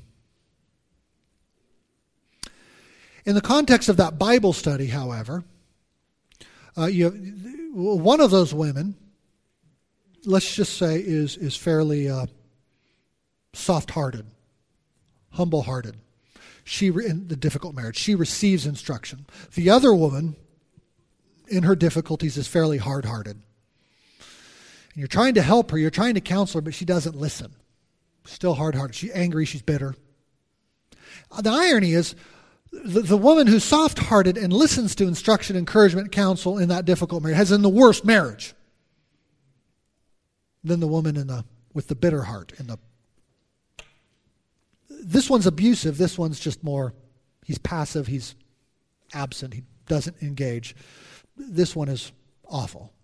S3: In the context of that Bible study, however, uh, you have, one of those women, let's just say, is, is fairly uh, soft-hearted, humble-hearted. She, in the difficult marriage, she receives instruction. The other woman, in her difficulties, is fairly hard-hearted. And you're trying to help her, you're trying to counsel her, but she doesn't listen. Still hard-hearted. She's angry, she's bitter. The irony is, the, the woman who's soft-hearted and listens to instruction, encouragement, counsel in that difficult marriage has in the worst marriage than the woman in the with the bitter heart. In the This one's abusive, this one's just more, he's passive, he's absent, he doesn't engage. This one is awful.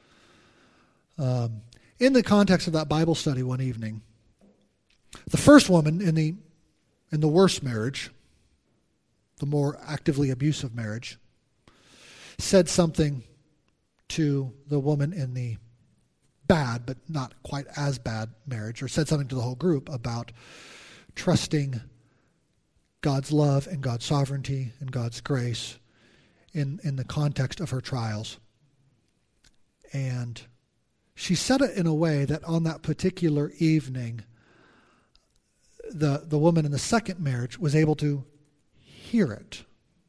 S3: Um, in the context of that Bible study one evening, the first woman in the in the worst marriage, the more actively abusive marriage, said something to the woman in the bad, but not quite as bad marriage, or said something to the whole group about trusting God's love and God's sovereignty and God's grace in, in the context of her trials. And she said it in a way that on that particular evening, the, the woman in the second marriage was able to hear it.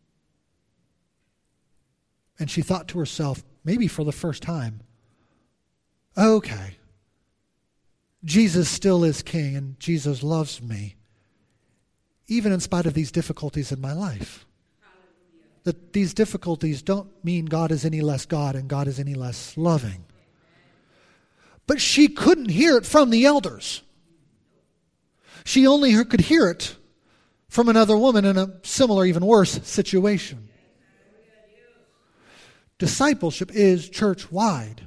S3: And she thought to herself, maybe for the first time, okay, Jesus still is king and Jesus loves me, even in spite of these difficulties in my life. Hallelujah. That these difficulties don't mean God is any less God and God is any less loving. But she couldn't hear it from the elders. She only could hear it from another woman in a similar, even worse situation. Discipleship is church-wide.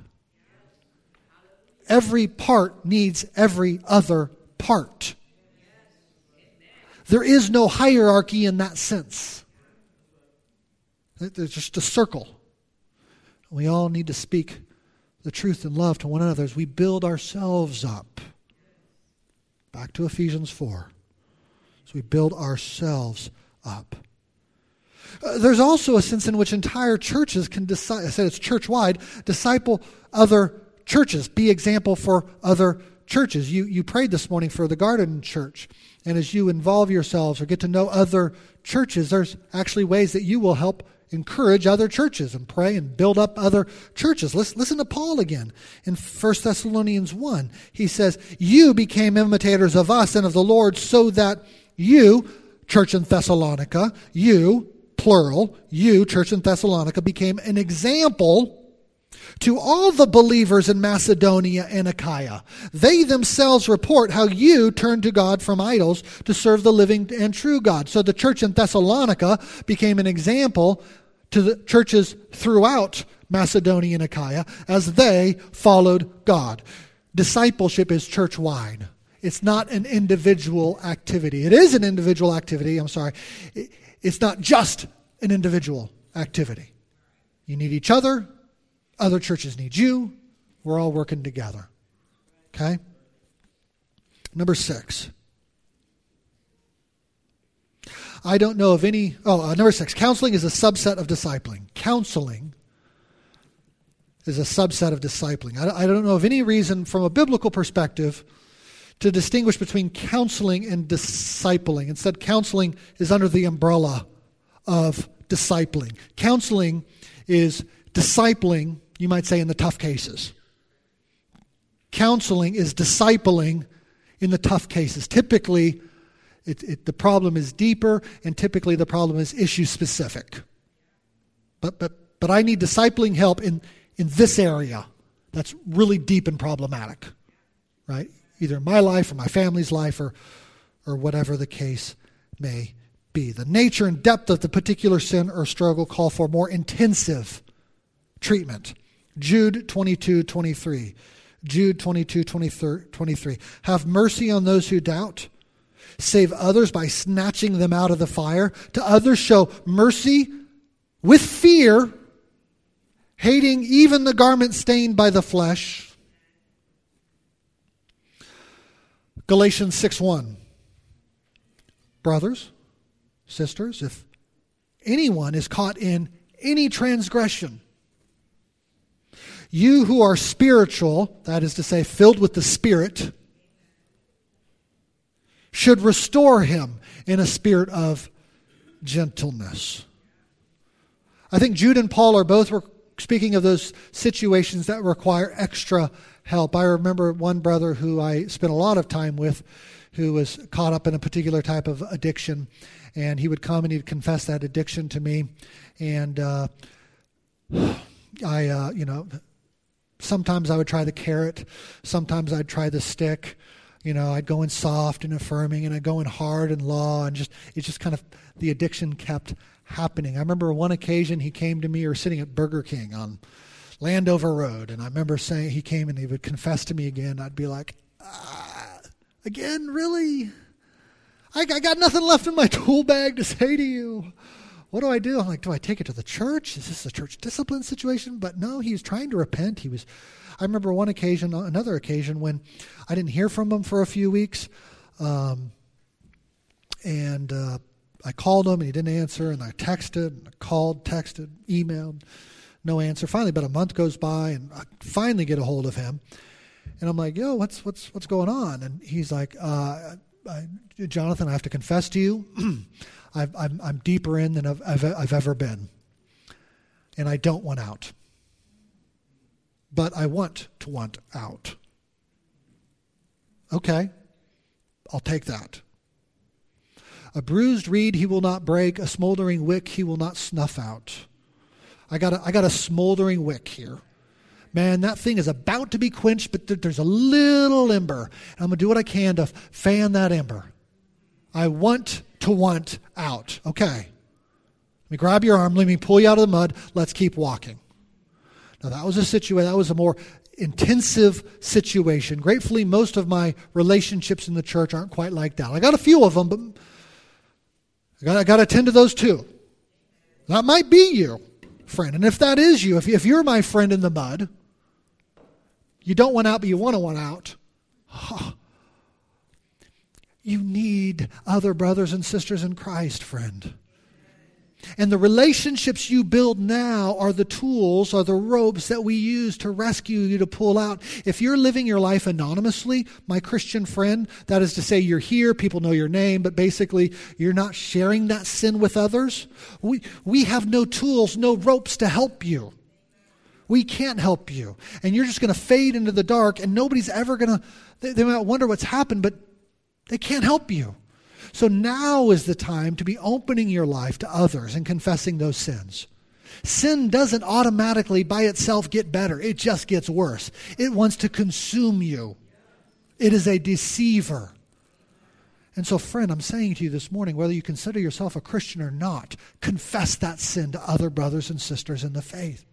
S3: Every part needs every other part. There is no hierarchy in that sense. There's just a circle. We all need to speak the truth and love to one another as we build ourselves up. Back to Ephesians four. As we build ourselves up. Uh, there's also a sense in which entire churches can decide, I said it's church-wide, disciple other churches, be example for other churches. You you prayed this morning for the Garden Church. And as you involve yourselves or get to know other churches, there's actually ways that you will help encourage other churches and pray and build up other churches. Listen, listen to Paul again in First Thessalonians one. He says, you became imitators of us and of the Lord so that you, church in Thessalonica, you, plural, you, church in Thessalonica, became an example to all the believers in Macedonia and Achaia. They themselves report how you turned to God from idols to serve the living and true God. So the church in Thessalonica became an example to the churches throughout Macedonia and Achaia as they followed God. Discipleship is church-wide. It's not an individual activity. It is an individual activity, I'm sorry. It's not just an individual activity. You need each other. Other churches need you. We're all working together. Okay? Number six. I don't know of any, oh, uh, number six, counseling is a subset of discipling. Counseling is a subset of discipling. I, I don't know of any reason from a biblical perspective to distinguish between counseling and discipling. Instead, counseling is under the umbrella of discipling. Counseling is discipling, you might say, in the tough cases. Counseling is discipling in the tough cases. Typically, it, it, the problem is deeper, and typically the problem is issue specific. But but but I need discipling help in, in this area that's really deep and problematic, right? Either in my life or my family's life or or whatever the case may be. The nature and depth of the particular sin or struggle call for more intensive treatment. Jude twenty-two twenty-three. Jude twenty-two twenty-three. Have mercy on those who doubt. Save others by snatching them out of the fire. To others show mercy with fear, hating even the garment stained by the flesh. Galatians six one. Brothers, sisters, if anyone is caught in any transgression, you who are spiritual, that is to say, filled with the Spirit, should restore him in a spirit of gentleness. I think Jude and Paul are both speaking of those situations that require extra help. I remember one brother who I spent a lot of time with who was caught up in a particular type of addiction, and he would come and he'd confess that addiction to me. And uh, I, uh, you know, sometimes I would try the carrot, sometimes I'd try the stick. You know, I'd go in soft and affirming, and I'd go in hard and law, and just it's just kind of the addiction kept happening. I remember one occasion he came to me, or sitting at Burger King on Landover Road, and I remember saying he came and he would confess to me again. I'd be like, ah, again, really? I, I got nothing left in my tool bag to say to you. What do I do? I'm like, do I take it to the church? Is this a church discipline situation? But no, he was trying to repent. He was. I remember one occasion, another occasion, when I didn't hear from him for a few weeks, um, and uh, I called him and he didn't answer, and I texted, and I called, texted, emailed, no answer. Finally, about a month goes by, and I finally get a hold of him, and I'm like, "Yo, what's what's what's going on?" And he's like, uh, I, "Jonathan, I have to confess to you, I've, I'm I'm deeper in than I've, I've I've ever been, and I don't want out." But I want to want out. Okay, I'll take that. A bruised reed he will not break, a smoldering wick he will not snuff out. I got a, I got a smoldering wick here. Man, that thing is about to be quenched, but there's a little ember. And I'm going to do what I can to fan that ember. I want to want out. Okay. Let me grab your arm. Let me pull you out of the mud. Let's keep walking. Now, that was a situation, that was a more intensive situation. Gratefully, most of my relationships in the church aren't quite like that. I got a few of them, but I got, I got to attend to those too. That might be you, friend. And if that is you, if, if you're my friend in the mud, you don't want out, but you want to want out, oh, you need other brothers and sisters in Christ, friend. And the relationships you build now are the tools, are the ropes that we use to rescue you, to pull out. If you're living your life anonymously, my Christian friend, that is to say you're here, people know your name, but basically you're not sharing that sin with others, we, we have no tools, no ropes to help you. We can't help you. And you're just going to fade into the dark, and nobody's ever going to, they, they might wonder what's happened, but they can't help you. So now is the time to be opening your life to others and confessing those sins. Sin doesn't automatically by itself get better. It just gets worse. It wants to consume you. It is a deceiver. And so, friend, I'm saying to you this morning, whether you consider yourself a Christian or not, confess that sin to other brothers and sisters in the faith.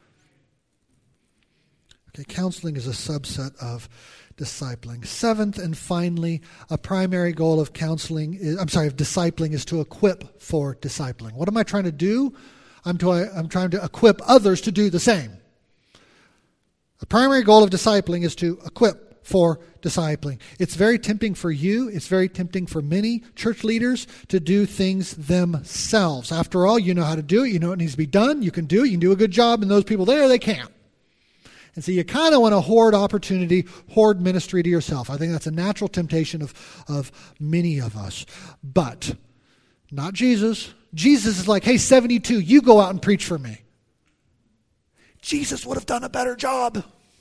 S3: Okay, counseling is a subset of discipling. Seventh and finally, a primary goal of counseling is, I'm sorry, of discipling is to equip for discipling. What am I trying to do? I'm, to, I'm trying to equip others to do the same. The primary goal of discipling is to equip for discipling. It's very tempting for you. It's very tempting for many church leaders to do things themselves. After all, you know how to do it. You know what needs to be done. You can do it. You can do a good job. And those people there, they can't. And so you kind of want to hoard opportunity, hoard ministry to yourself. I think that's a natural temptation of, of many of us. But not Jesus. Jesus is like, hey, seventy-two, you go out and preach for me. Jesus would have done a better job.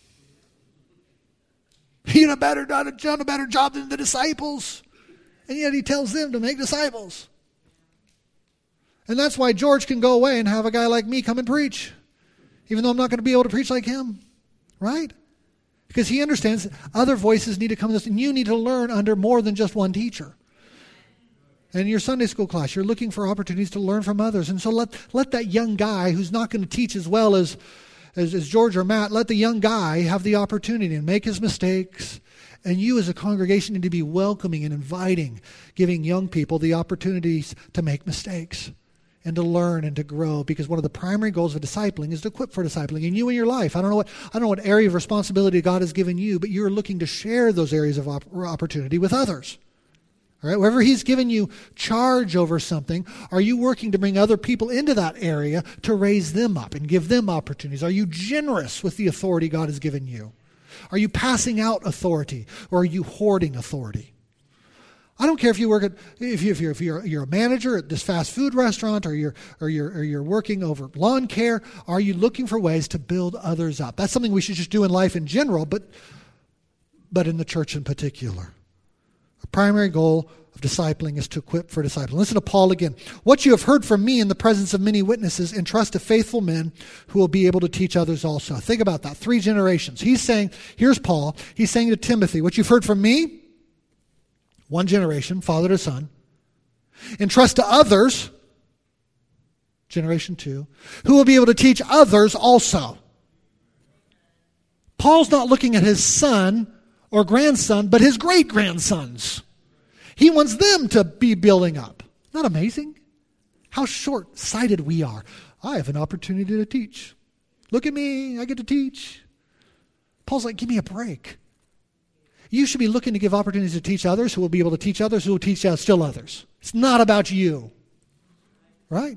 S3: He'd have better done a, done a better job than the disciples. And yet he tells them to make disciples. And that's why George can go away and have a guy like me come and preach. Even though I'm not going to be able to preach like him. Right? Because he understands other voices need to come to this. And you need to learn under more than just one teacher. And in your Sunday school class, you're looking for opportunities to learn from others. And so let, let that young guy who's not going to teach as well as As, as George or Matt, let the young guy have the opportunity and make his mistakes. And you as a congregation need to be welcoming and inviting, giving young people the opportunities to make mistakes and to learn and to grow. Because one of the primary goals of discipling is to equip for discipling. And you in your life, I don't know what I don't know what area of responsibility God has given you, but you're looking to share those areas of op- opportunity with others. All right, wherever he's given you charge over something, are you working to bring other people into that area to raise them up and give them opportunities? Are you generous with the authority God has given you? Are you passing out authority, or are you hoarding authority? I don't care if you work at if you if you're if you're, you're a manager at this fast food restaurant, or you're or you're or you're working over lawn care. Are you looking for ways to build others up? That's something we should just do in life in general, but but in the church in particular. The primary goal of discipling is to equip for discipling. Listen to Paul again. What you have heard from me in the presence of many witnesses, entrust to faithful men who will be able to teach others also. Think about that. Three generations. He's saying, here's Paul. He's saying to Timothy, what you've heard from me, one generation, father to son. Entrust to others, generation two, who will be able to teach others also. Paul's not looking at his son or grandson, but his great-grandsons. He wants them to be building up. Isn't that amazing? How short-sighted we are. I have an opportunity to teach. Look at me, I get to teach. Paul's like, give me a break. You should be looking to give opportunities to teach others who will be able to teach others who will teach still others. It's not about you. Right?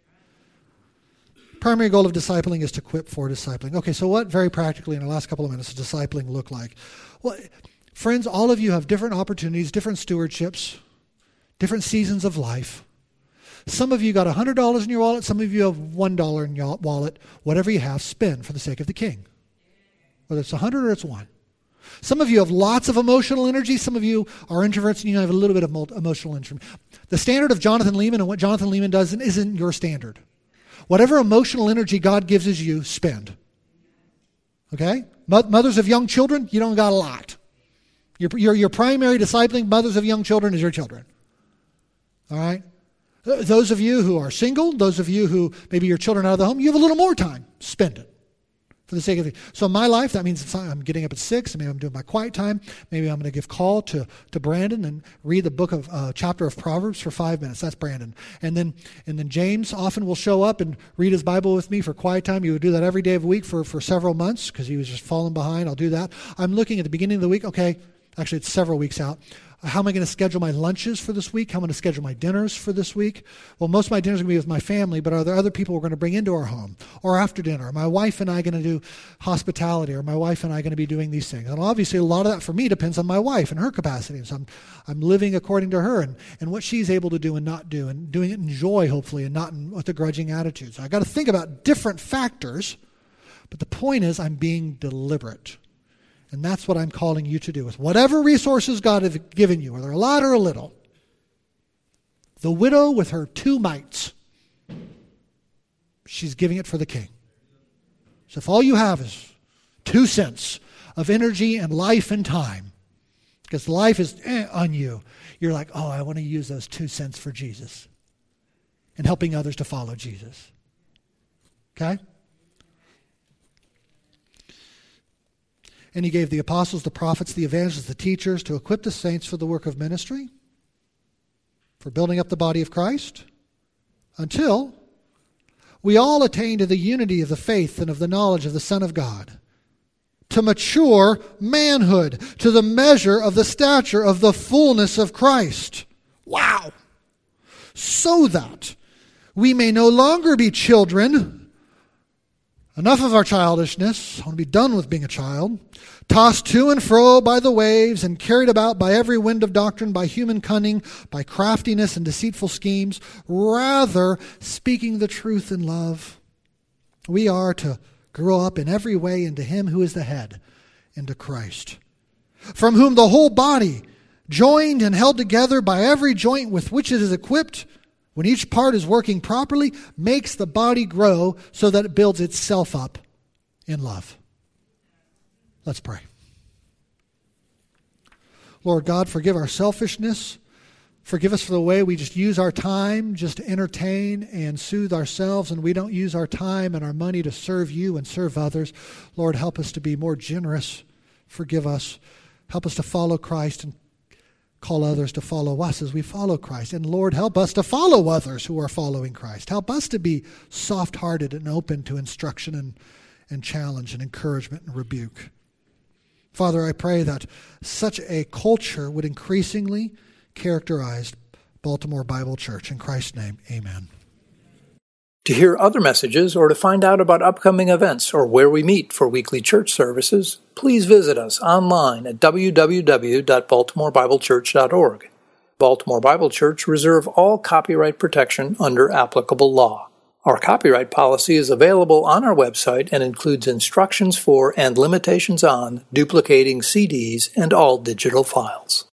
S3: Primary goal of discipling is to equip for discipling. Okay, so what very practically in the last couple of minutes does discipling look like? Well, friends, all of you have different opportunities, different stewardships, different seasons of life. Some of you got one hundred dollars in your wallet. Some of you have one dollar in your wallet. Whatever you have, spend for the sake of the King. Whether it's one hundred or it's one. Some of you have lots of emotional energy. Some of you are introverts and you have a little bit of emotional energy. The standard of Jonathan Leeman and what Jonathan Leeman does isn't your standard. Whatever emotional energy God gives as you, spend. Okay? Mothers of young children, you don't got a lot. Your, your, your primary discipling, mothers of young children, is your children. All right? Those of you who are single, those of you who maybe your children are out of the home, you have a little more time. Spend it. For the sake of it. So in my life, that means I'm getting up at six. Maybe I'm doing my quiet time. Maybe I'm going to give call to, to Brandon and read the book of uh, chapter of Proverbs for five minutes. That's Brandon. And then and then James often will show up and read his Bible with me for quiet time. He would do that every day of the week for, for several months because he was just falling behind. I'll do that. I'm looking at the beginning of the week. Okay, actually it's several weeks out. How am I going to schedule my lunches for this week? How am I going to schedule my dinners for this week? Well, most of my dinners are going to be with my family, but are there other people we're going to bring into our home? Or after dinner? Are my wife and I going to do hospitality? Or my wife and I going to be doing these things? And obviously a lot of that for me depends on my wife and her capacity. And so I'm, I'm living according to her and, and what she's able to do and not do, and doing it in joy, hopefully, and not in, with a grudging attitude. So I've got to think about different factors, but the point is I'm being deliberate. And that's what I'm calling you to do. With whatever resources God has given you, whether a lot or a little. The widow with her two mites, she's giving it for the King. So if all you have is two cents of energy and life and time, because life is eh, on you, you're like, oh, I want to use those two cents for Jesus and helping others to follow Jesus. Okay? And he gave the apostles, the prophets, the evangelists, the teachers to equip the saints for the work of ministry, for building up the body of Christ, until we all attain to the unity of the faith and of the knowledge of the Son of God, to mature manhood, to the measure of the stature of the fullness of Christ. Wow! So that we may no longer be children. Enough of our childishness. I want to be done with being a child. Tossed to and fro by the waves and carried about by every wind of doctrine, by human cunning, by craftiness and deceitful schemes. Rather, speaking the truth in love, we are to grow up in every way into Him who is the head, into Christ, from whom the whole body, joined and held together by every joint with which it is equipped, when each part is working properly, makes the body grow so that it builds itself up in love. Let's pray. Lord God, forgive our selfishness. Forgive us for the way we just use our time just to entertain and soothe ourselves, and we don't use our time and our money to serve you and serve others. Lord, help us to be more generous. Forgive us. Help us to follow Christ and call others to follow us as we follow Christ. And Lord, help us to follow others who are following Christ. Help us to be soft-hearted and open to instruction and, and challenge and encouragement and rebuke. Father, I pray that such a culture would increasingly characterize Baltimore Bible Church. In Christ's name, amen.
S1: To hear other messages or to find out about upcoming events or where we meet for weekly church services, please visit us online at w w w dot baltimore bible church dot org. Baltimore Bible Church reserve all copyright protection under applicable law. Our copyright policy is available on our website and includes instructions for and limitations on duplicating C Ds and all digital files.